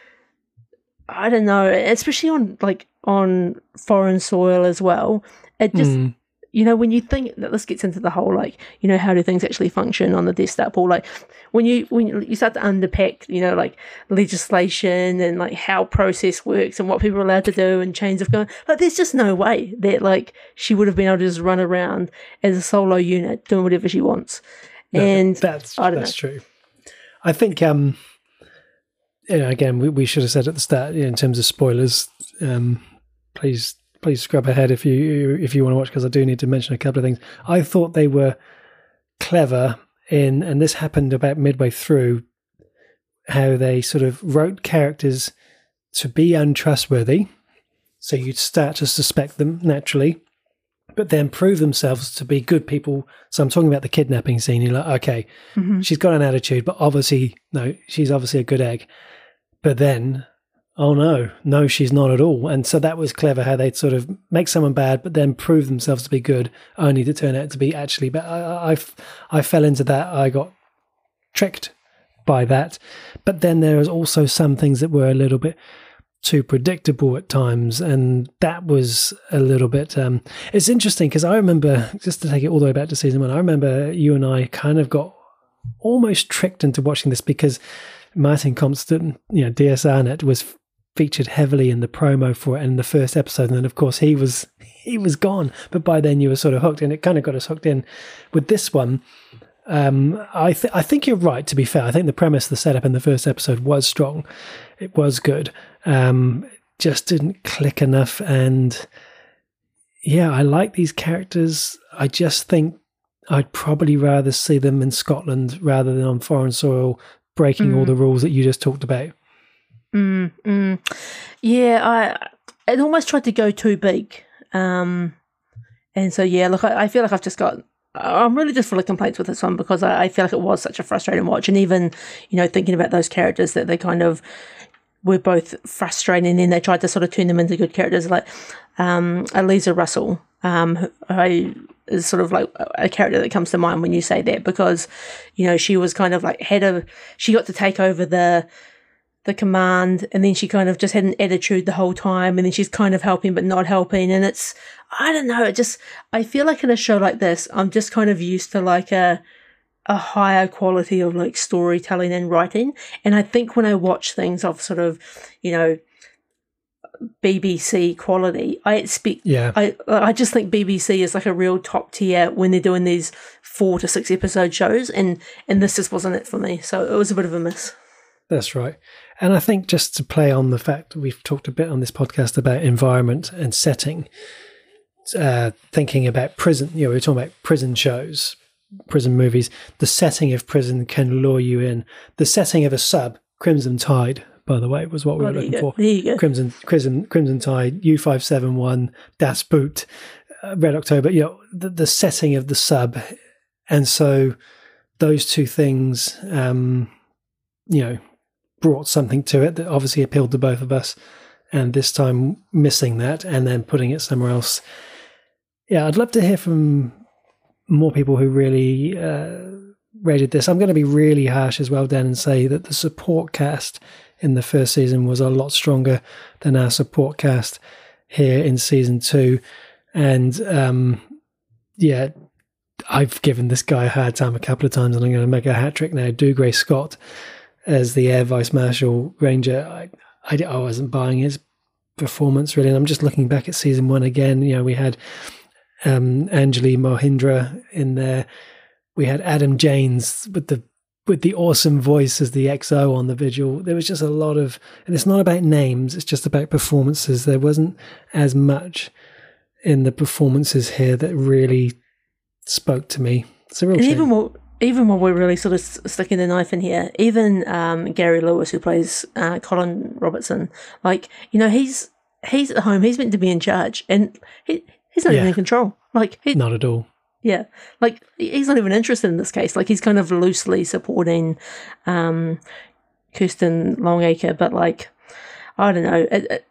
C: I don't know, especially on like on foreign soil as well. It just,
B: Mm.
C: you know, when you think that this gets into the whole, like, you know, how do things actually function on the desktop, or like when you when you start to unpack, you know, like legislation and like how process works and what people are allowed to do and chains of command, like, there's just no way that like she would have been able to just run around as a solo unit doing whatever she wants.
B: No,
C: and
B: that's
C: I don't
B: that's true. I think, um, you know, again, we, we should have said at the start, you know, in terms of spoilers, um, please please scrub ahead if you if you want to watch, because I do need to mention a couple of things. I thought they were clever in, and this happened about midway through, how they sort of wrote characters to be untrustworthy, so you'd start to suspect them naturally, but then prove themselves to be good people. So I'm talking about the kidnapping scene. You're like, okay,
C: Mhm.
B: she's got an attitude, but obviously, no, she's obviously a good egg. But then, oh no, no, she's not at all. And so that was clever, how they'd sort of make someone bad, but then prove themselves to be good, only to turn out to be actually bad. I, I, I fell into that. I got tricked by that. But then there was also some things that were a little bit too predictable at times, and that was a little bit um it's interesting, because I remember, just to take it all the way back to season one, I remember you and I kind of got almost tricked into watching this, because Martin Compston, you know, D S R Net, was featured heavily in the promo for it in the first episode, and then of course he was he was gone, but by then you were sort of hooked, and it kind of got us hooked in. With this one, Um, I, th- I think you're right, to be fair. I think the premise, the setup in the first episode was strong. It was good. Um, just didn't click enough. And yeah, I like these characters. I just think I'd probably rather see them in Scotland rather than on foreign soil, breaking
C: Mm.
B: all the rules that you just talked about.
C: Mm, mm. Yeah, I it almost tried to go too big. Um, and so, yeah, look, I, I feel like I've just got, I'm really just full of complaints with this one, because I, I feel like it was such a frustrating watch. And even, you know, thinking about those characters that they kind of were both frustrating, and then they tried to sort of turn them into good characters, like um, Eliza Russell, um, who I, is sort of like a character that comes to mind when you say that, because, you know, she was kind of like, had a, she got to take over the, the command, and then she kind of just had an attitude the whole time, and then she's kind of helping but not helping, and it's, I don't know, it just, I feel like in a show like this, I'm just kind of used to like a a higher quality of like storytelling and writing, and I think when I watch things of sort of, you know, B B C quality, I expect,
B: Yeah.
C: I I just think B B C is like a real top tier when they're doing these four to six episode shows, and and this just wasn't it for me, so it was a bit of a miss.
B: That's right. And I think, just to play on the fact that we've talked a bit on this podcast about environment and setting, uh, thinking about prison, you know, we're talking about prison shows, prison movies, the setting of prison can lure you in. The setting of a sub, Crimson Tide, by the way, was what we
C: Oh,
B: were
C: there you
B: looking
C: go.
B: for.
C: There you go.
B: Crimson, Crimson, Crimson Tide, U five seven one, Das Boot, uh, Red October, you know, the, the setting of the sub. And so those two things, um, you know, brought something to it that obviously appealed to both of us, and this time missing that and then putting it somewhere else. Yeah, I'd love to hear from more people who really uh, rated this. I'm going to be really harsh as well, Dan, and say that the support cast in the first season was a lot stronger than our support cast here in season two. And um, yeah, I've given this guy a hard time a couple of times, and I'm going to make a hat trick now. Dougray Scott as the Air Vice Marshal Ranger. I, I, I wasn't buying his performance really, and I'm just looking back at season one again. You know, we had um, Anjali Mohindra in there. We had Adam Janes with the with the awesome voice as the X O on the Vigil. There was just a lot of, and it's not about names, it's just about performances. There wasn't as much in the performances here that really spoke to me. It's a real
C: and
B: shame.
C: Even more, even when we're really sort of sticking the knife in here, even um, Gary Lewis, who plays uh, Colin Robertson, like, you know, he's he's at home, he's meant to be in charge, and he he's not
B: Yeah.
C: even in control. Like, he,
B: Not at all.
C: yeah, like he's not even interested in this case. Like, he's kind of loosely supporting um, Kirsten Longacre, but like, I don't know, it it,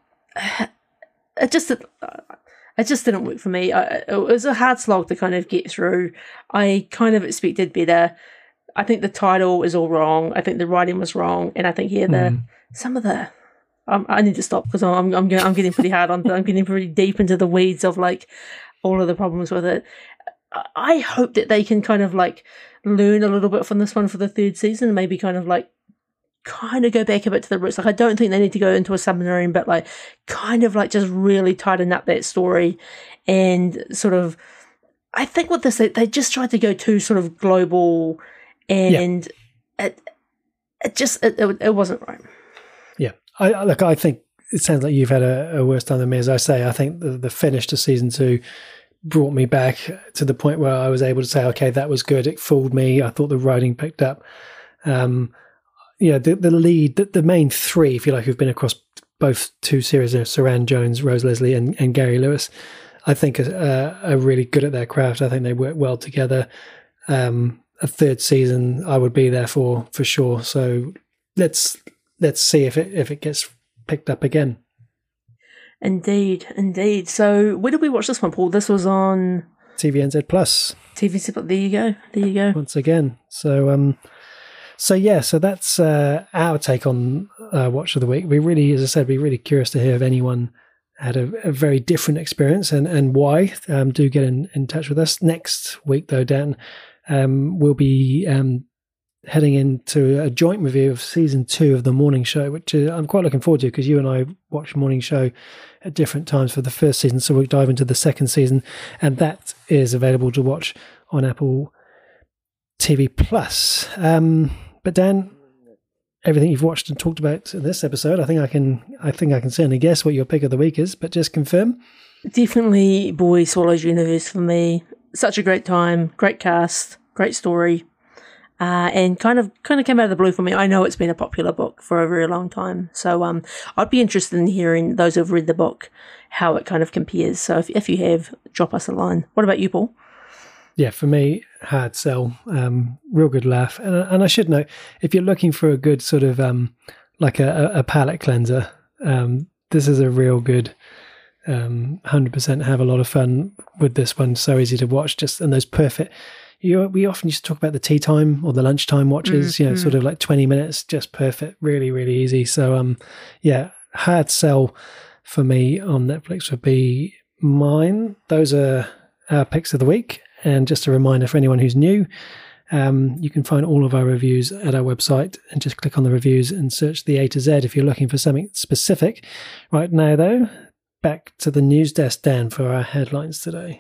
C: it just it, it just didn't work for me. I, it was a hard slog to kind of get through. I kind of expected better. I think the title is all wrong. I think the writing was wrong, and I think here the
B: Mm.
C: some of the um, I need to stop because I'm I'm getting, I'm getting pretty hard on. I'm getting pretty deep into the weeds of like all of the problems with it. I hope that they can kind of like learn a little bit from this one for the third season, and maybe kind of like kind of go back a bit to the roots. Like, I don't think they need to go into a submarine, but like kind of like just really tighten up that story and sort of. I think with this, they, they just tried to go too sort of global, and yeah. it it just it, it, it wasn't right.
B: Yeah, I I- look. I think it sounds like you've had a, a worse time than me. As I say, I think the, the finish to season two brought me back to the point where I was able to say, okay, that was good. It fooled me. I thought the writing picked up. Um, yeah, the, the lead, the, the main three, if you like, who've been across both two series, are Saran Jones, Rose Leslie, and, and Gary Lewis, I think are, are really good at their craft. I think they work well together. Um, a third season, I would be there for for sure. So let's let's see if it if it gets picked up again.
C: Indeed, indeed. So where did we watch this one, Paul? This was on
B: T V N Z Plus.
C: T V. There you go. There you go.
B: Once again. So um, so yeah, so that's uh, our take on uh, Watch of the Week. We really, as I said, we're really curious to hear if anyone had a, a very different experience and and why. Um, do get in, in touch with us next week, though. Dan, um, we'll be um. heading into a joint review of season two of The Morning Show, which uh, I'm quite looking forward to because you and I watched Morning Show at different times for the first season. So we'll dive into the second season, and that is available to watch on Apple T V Plus. Um, but Dan, everything you've watched and talked about in this episode, I think I can, I think I can certainly guess what your pick of the week is. But just confirm. Definitely
C: Boy Swallows Universe for me. Such a great time, great cast, great story. Uh, and kind of kind of came out of the blue for me. I know it's been a popular book for a very long time. So um, I'd be interested in hearing those who've read the book, how it kind of compares. So if, if you have, drop us a line. What about you, Paul?
B: Yeah, for me, hard sell, um, real good laugh. And, and I should note, if you're looking for a good sort of um, like a, a palate cleanser, um, this is a real good um, one hundred percent have a lot of fun with this one. So easy to watch, just and those perfect. You, we often used to talk about the tea time or the lunchtime watches, mm-hmm. you know, sort of like twenty minutes, just perfect, really, really easy. So, um, yeah, hard sell for me on Netflix would be mine. Those are our picks of the week. And just a reminder for anyone who's new, um, you can find all of our reviews at our website and just click on the reviews and search the A to Z if you're looking for something specific. Right now, though, back to the news desk, Dan, for our headlines today.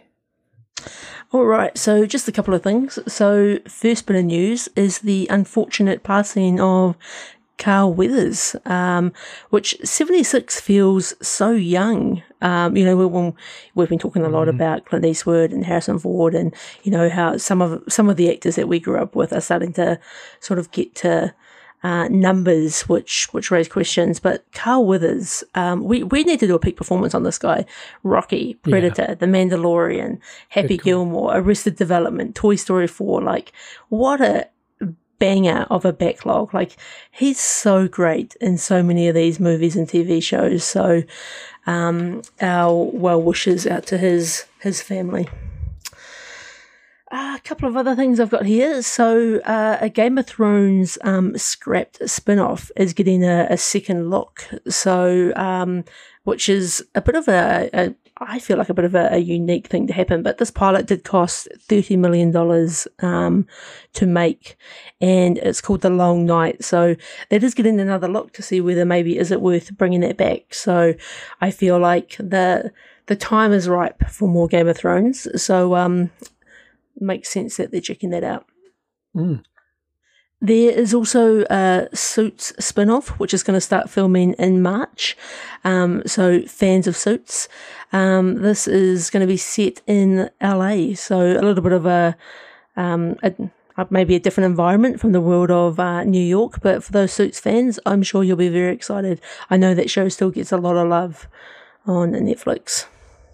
C: All right, so just a couple of things. So first bit of news is the unfortunate passing of Carl Weathers, um, which seventy-six feels so young. Um, you know, we, when we've been talking a lot mm-hmm. about Clint Eastwood and Harrison Ford, and you know how some of some of the actors that we grew up with are starting to sort of get to uh, numbers which which raise questions. But Carl Weathers, um, we we need to do a peak performance on this guy. Rocky, Predator, yeah. The Mandalorian, Happy Gilmore, Arrested Development, Toy Story four. Like, what a banger of a backlog. Like, he's so great in so many of these movies and T V shows. So um, our well wishes out to his his family. Uh, a couple of other things I've got here. So, uh, a Game of Thrones um, scrapped spin-off is getting a, a second look. So, um, which is a bit of a, a I feel like a bit of a, a unique thing to happen. But this pilot did cost thirty million dollars um, to make, and it's called The Long Night. So that is getting another look to see whether maybe is it worth bringing that back. So I feel like the the time is ripe for more Game of Thrones. So um, it makes sense that they're checking that out.
B: Mm.
C: There is also a Suits spin-off, which is going to start filming in March. Um, so fans of Suits. Um, this is going to be set in L A, so a little bit of a, um, a maybe a different environment from the world of uh, New York. But for those Suits fans, I'm sure you'll be very excited. I know that show still gets a lot of love on Netflix.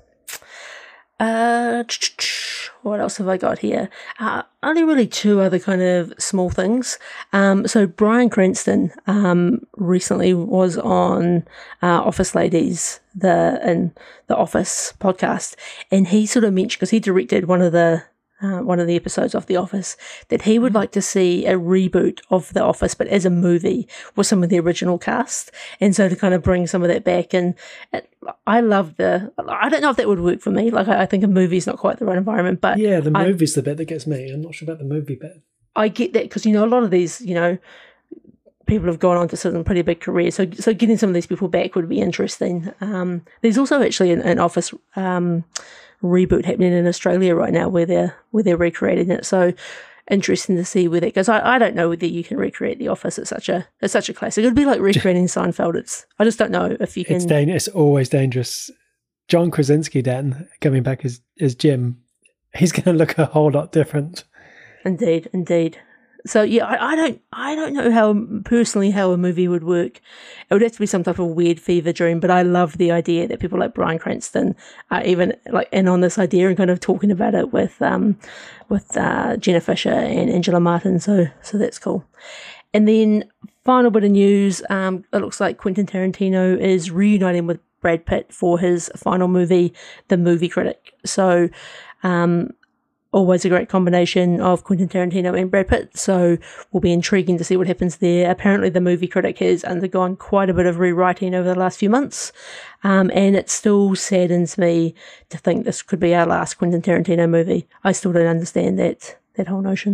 C: Uh, what else have I got here? Uh, only really two other kind of small things. Um, so Bryan Cranston um, recently was on uh, Office Ladies, the and the Office podcast, and he sort of mentioned, because he directed one of the uh, one of the episodes of The Office, that he would like to see a reboot of The Office, but as a movie with some of the original cast, and so to kind of bring some of that back. And it, I love the. I don't know if that would work for me. Like I, I think a movie is not quite the right environment, but
B: yeah, the
C: I,
B: movie's the bit that gets me. I'm not sure about the movie bit.
C: I get that because you know a lot of these, you know, people have gone on to some pretty big careers. So so getting some of these people back would be interesting. Um, there's also actually an, an Office um, reboot happening in Australia right now where they're where they're recreating it. So interesting to see where that goes. I, I don't know whether you can recreate The Office. It's such a it's such a classic. It'd be like recreating Seinfeld. It's I just don't know if you can.
B: It's dangerous. It's always dangerous. John Krasinski, Dan, coming back as as Jim, he's going to look a whole lot different.
C: Indeed, indeed. So yeah, I, I don't, I don't know how personally how a movie would work. It would have to be some type of weird fever dream. But I love the idea that people like Bryan Cranston are even like in on this idea and kind of talking about it with um with uh, Jenna Fisher and Angela Martin. So so that's cool. And then final bit of news. Um, it looks like Quentin Tarantino is reuniting with Brad Pitt for his final movie, The Movie Critic. So. Um, Always a great combination of Quentin Tarantino and Brad Pitt, so will be intriguing to see what happens there. Apparently The Movie Critic has undergone quite a bit of rewriting over the last few months, um, and it still saddens me to think this could be our last Quentin Tarantino movie. I still don't understand that that whole notion.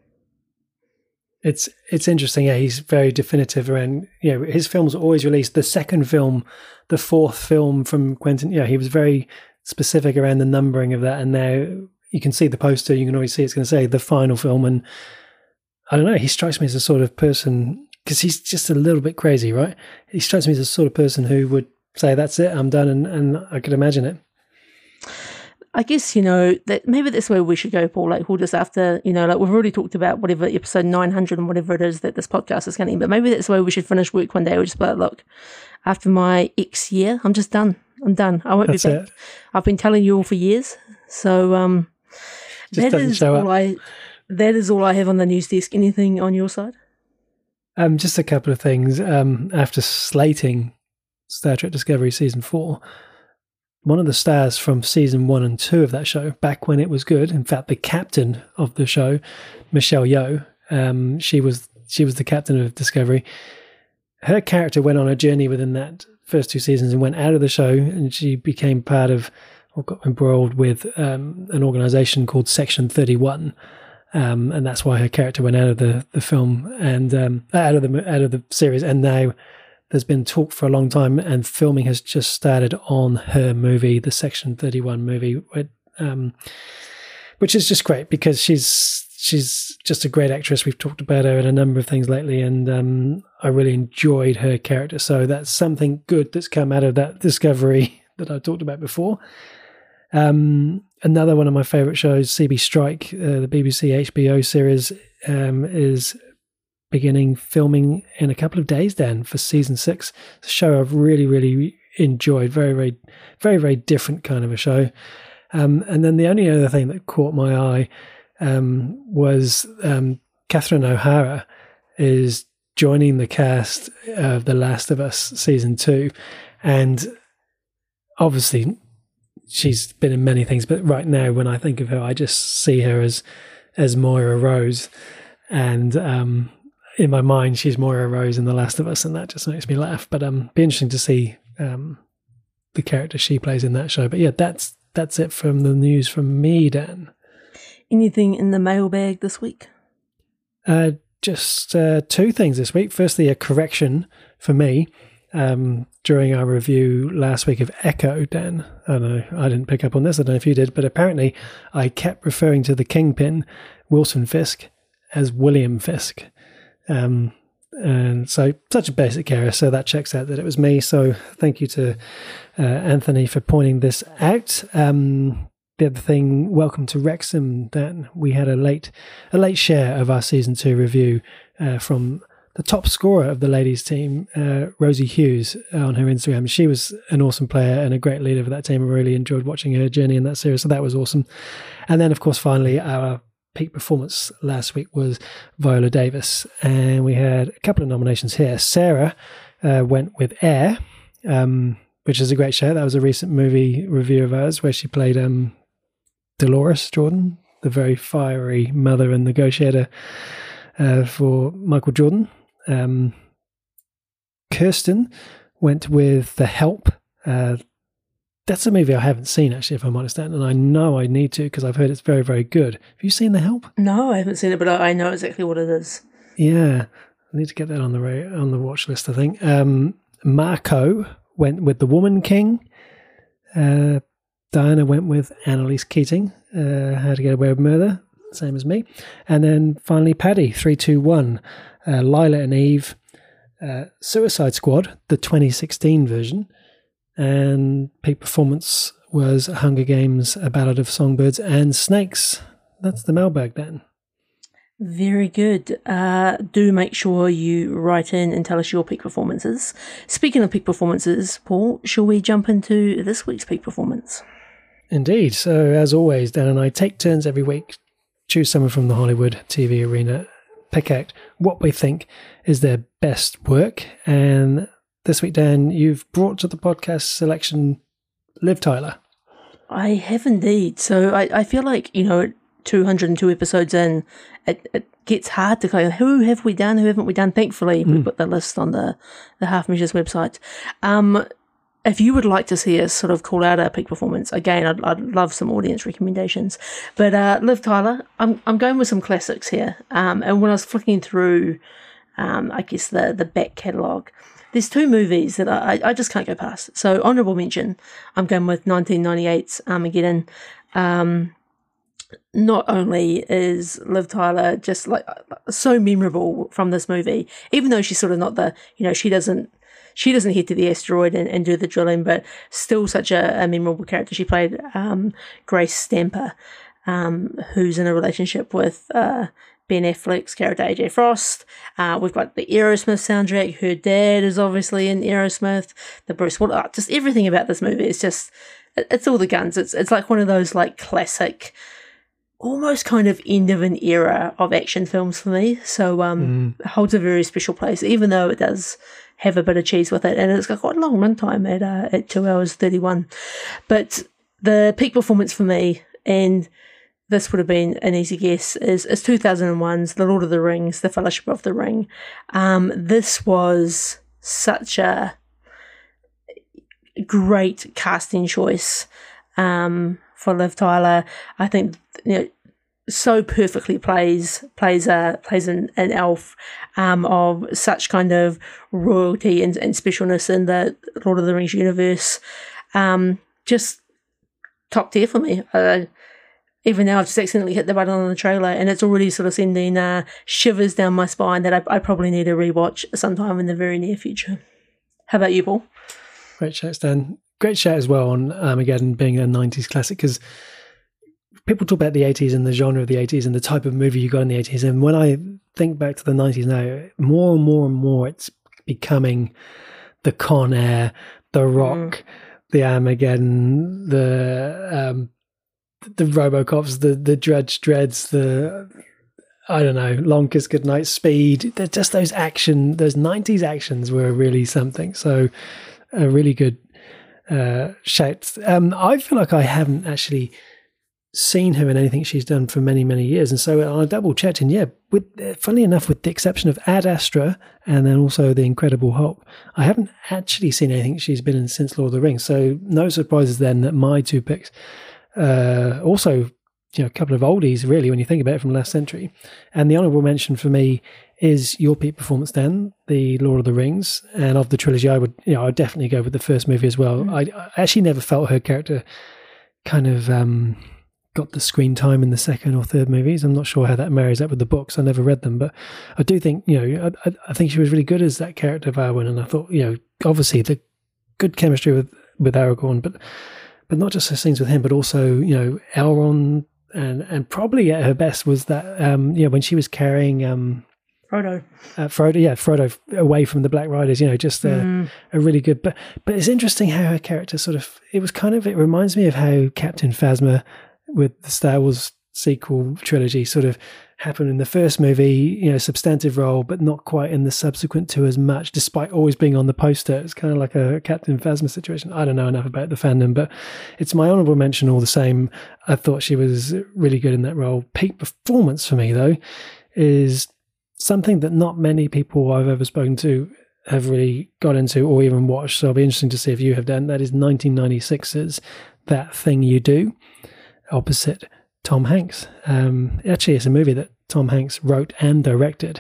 B: It's it's interesting, yeah, he's very definitive around, you know, his films are always released. The second film, the fourth film from Quentin, yeah, he was very specific around the numbering of that, and now you can see the poster, you can always see it's going to say the final film. And I don't know, he strikes me as a sort of person, because he's just a little bit crazy, right? He strikes me as a sort of person who would say, that's it, I'm done, and, and I could imagine it.
C: I guess, you know, that maybe that's where we should go, Paul. Like, we'll just after, you know, like we've already talked about whatever episode nine hundred and whatever it is that this podcast is going to be, but maybe that's where we should finish work one day. We'll just be like, look, after my X year, I'm just done. I'm done. I won't
B: that's
C: be back. It. I've been telling you all for years. So, um,
B: Just
C: that is all
B: up.
C: I. That is all I have on the news desk. Anything on your side?
B: Um, just a couple of things. Um, after slating Star Trek Discovery season four, one of the stars from season one and two of that show, back when it was good, in fact, the captain of the show, Michelle Yeoh, um, she was she was the captain of Discovery. Her character went on a journey within that first two seasons and went out of the show, and she became part of, or got embroiled with um, an organisation called Section thirty-one, um, and that's why her character went out of the, the film and um, out of the out of the series. And now there's been talk for a long time, and filming has just started on her movie, the Section thirty-one movie, with, um, which is just great because she's she's just a great actress. We've talked about her in a number of things lately, and um, I really enjoyed her character. So that's something good that's come out of that Discovery that I talked about before. Um, another one of my favourite shows, C B Strike, uh, the B B C H B O series, um, is beginning filming in a couple of days, Dan, for season six. It's a show I've really, really enjoyed. Very, very, very, very different kind of a show. Um, and then the only other thing that caught my eye um, was um, Catherine O'Hara is joining the cast of The Last of Us season two. And obviously, she's been in many things, but right now when I think of her, I just see her as as Moira Rose, and um, in my mind she's Moira Rose in The Last of Us, and that just makes me laugh. But um, be interesting to see um, the character she plays in that show. But yeah, that's that's it from the news from me, Dan.
C: Anything in the mailbag this week?
B: Uh, just uh, two things this week. Firstly, a correction for me. Um, during our review last week of Echo, Dan, I don't know, I didn't pick up on this, I don't know if you did, but apparently I kept referring to the Kingpin, Wilson Fisk, as William Fisk. Um, and so such a basic error, so that checks out that it was me. So thank you to uh, Anthony for pointing this out. Um, the other thing, welcome to Wrexham, Dan. We had a late, a late share of our season two review uh, from the top scorer of the ladies team, uh, Rosie Hughes, on her Instagram. She was an awesome player and a great leader for that team. I really enjoyed watching her journey in that series, so that was awesome. And then, of course, finally, our peak performance last week was Viola Davis, and we had a couple of nominations here. Sarah uh, went with Air, um, which is a great show. That was a recent movie review of ours where she played um, Dolores Jordan, the very fiery mother and negotiator uh, for Michael Jordan. Um, Kirsten went with The Help. Uh, that's a movie I haven't seen, actually, if I'm honest, and I know I need to because I've heard it's very, very good. Have you seen The Help?
C: No, I haven't seen it, but I know exactly what it is.
B: Yeah, I need to get that on the ra- on the watch list, I think. Um, Marco went with The Woman King. Uh, Diana went with Annalise Keating, uh, How to Get Away with Murder, same as me. And then finally, Paddy, three two one. Uh, Lila and Eve, uh, Suicide Squad, the twenty sixteen version, and peak performance was Hunger Games, A Ballad of Songbirds and Snakes. That's the mailbag, Dan.
C: Very good. Uh, do make sure you write in and tell us your peak performances. Speaking of peak performances, Paul, shall we jump into this week's peak performance?
B: Indeed. So, as always, Dan and I take turns every week, choose someone from the Hollywood T V arena, pick out what we think is their best work. And this week, Dan, you've brought to the podcast selection Liv Tyler.
C: I have indeed. So I, I feel like, you know, two hundred two episodes in, it, it gets hard to kind of, who have we done, who haven't we done? Thankfully, mm. we put the list on the, the Half Measures website. Um, if you would like to see us sort of call out our peak performance, again, I'd, I'd love some audience recommendations. But uh, Liv Tyler, I'm I'm going with some classics here. Um, and when I was flicking through, um, I guess, the, the back catalogue, there's two movies that I, I just can't go past. So, honourable mention, I'm going with nineteen ninety-eight's Armageddon. Um, not only is Liv Tyler just like so memorable from this movie, even though she's sort of not the, you know, she doesn't, She doesn't head to the asteroid and, and do the drilling, but still such a, a memorable character. She played um, Grace Stamper, um, who's in a relationship with uh, Ben Affleck's character A J Frost. Uh, we've got the Aerosmith soundtrack. Her dad is obviously in Aerosmith. The Bruce Willis, just everything about this movie is just, it's all the guns. It's it's like one of those like classic, almost kind of end of an era of action films for me. So um, mm. it holds a very special place, even though it does have a bit of cheese with it, and it's got quite a long runtime at uh, at two hours thirty-one. But the peak performance for me, and this would have been an easy guess, is, is two thousand one's The Lord of the Rings, The Fellowship of the Ring. Um, this was such a great casting choice um, for Liv Tyler. I think, you know, so perfectly plays plays a plays an, an elf um, of such kind of royalty and, and specialness in the Lord of the Rings universe. Um, just top tier for me. Uh, even now, I've just accidentally hit the button on the trailer, and it's already sort of sending uh, shivers down my spine that I, I probably need to rewatch sometime in the very near future. How about you, Paul?
B: Great shout, Stan. Great shout as well on Armageddon being a nineties classic, because people talk about the eighties and the genre of the eighties and the type of movie you got in the eighties. And when I think back to the nineties now, more and more and more it's becoming the Con Air, the Rock, mm. the Armageddon, the um, the Robocops, the the Judge Dreads, the, I don't know, Long Kiss Goodnight, Speed. They're just those action, those nineties actions were really something. So a really good uh, shouts. Um, I feel like I haven't actually seen her in anything she's done for many, many years. And so I double checked, and yeah, with funnily enough, with the exception of Ad Astra and then also The Incredible Hulk, I haven't actually seen anything she's been in since Lord of the Rings. So no surprises then that my two picks, uh, also, you know, a couple of oldies really when you think about it from last century. And the honourable mention for me is your peak performance, Dan, the Lord of the Rings, and of the trilogy, I would, you know, I would definitely go with the first movie as well. Mm. I, I actually never felt her character kind of um, got the screen time in the second or third movies. I'm not sure how that marries up with the books. I never read them, but I do think, you know, I, I think she was really good as that character of Arwen, and I thought, you know, obviously the good chemistry with with Aragorn, but but not just her scenes with him, but also, you know, Elrond, and and probably at her best was that, um, you know, when she was carrying um.
C: Frodo.
B: Uh, Frodo, yeah, Frodo away from the Black Riders, you know, just uh, mm. a really good. But but it's interesting how her character sort of, it was kind of, it reminds me of how Captain Phasma with the Star Wars sequel trilogy sort of happened in the first movie, you know, substantive role, but not quite in the subsequent two as much, despite always being on the poster. It's kind of like a Captain Phasma situation. I don't know enough about the fandom, but it's my honourable mention all the same. I thought she was really good in that role. Peak performance for me, though, is something that not many people I've ever spoken to have really got into or even watched. So it'll be interesting to see if you have done. That is nineteen ninety-six's That Thing You Do, opposite Tom Hanks. Um, actually, it's a movie that Tom Hanks wrote and directed,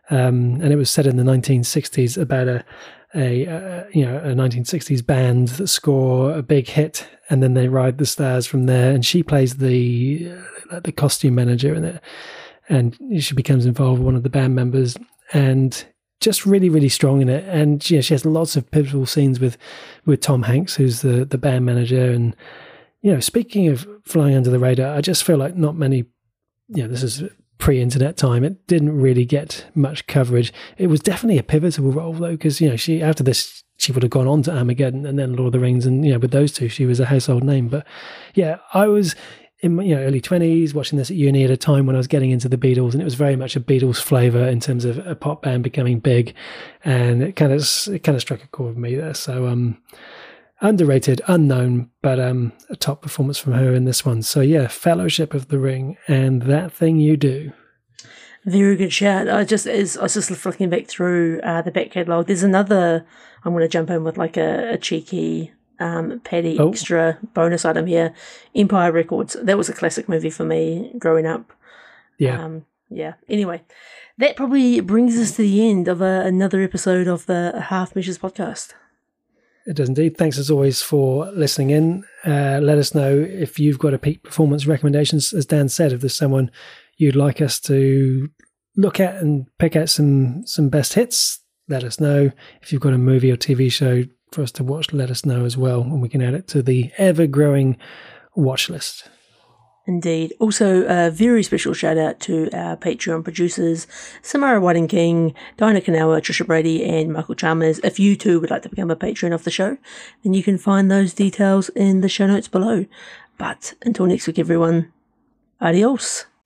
B: um, and it was set in the nineteen sixties about a, a, a you know a nineteen sixties band that score a big hit, and then they ride the stars from there. And she plays the uh, the costume manager in it, and she becomes involved with one of the band members, and just really, really strong in it. And you know, she has lots of pivotal scenes with with Tom Hanks, who's the the band manager. And you know, speaking of flying under the radar, I just feel like not many, you know, this is pre-internet time, it didn't really get much coverage. It was definitely a pivotal role, though, because, you know, she, after this, she would have gone on to Armageddon and then Lord of the Rings, and, you know, with those two, she was a household name. But yeah, I was in my, you know, early twenties watching this at uni at a time when I was getting into the Beatles, and it was very much a Beatles flavour in terms of a pop band becoming big, and it kind of, it kind of struck a chord with me there. So, um, underrated, unknown, but um, a top performance from her in this one. So yeah, Fellowship of the Ring and That Thing You Do.
C: Very good shout. I just is I was just flicking back through uh, the back catalogue. There's another. I'm going to jump in with like a, a cheeky um, Paddy oh. extra bonus item here. Empire Records. That was a classic movie for me growing up.
B: Yeah.
C: Um, yeah. Anyway, that probably brings us to the end of a, another episode of the Half Measures podcast.
B: It does indeed. Thanks as always for listening in. Uh, let us know if you've got a peak performance recommendations. As Dan said, if there's someone you'd like us to look at and pick out some some best hits, let us know. If you've got a movie or T V show for us to watch, let us know as well, and we can add it to the ever-growing watch list.
C: Indeed. Also, a very special shout out to our Patreon producers, Samara Whiting-King, Diana Kanawa, Trisha Brady, and Michael Chalmers. If you too would like to become a patron of the show, then you can find those details in the show notes below. But until next week, everyone, adios.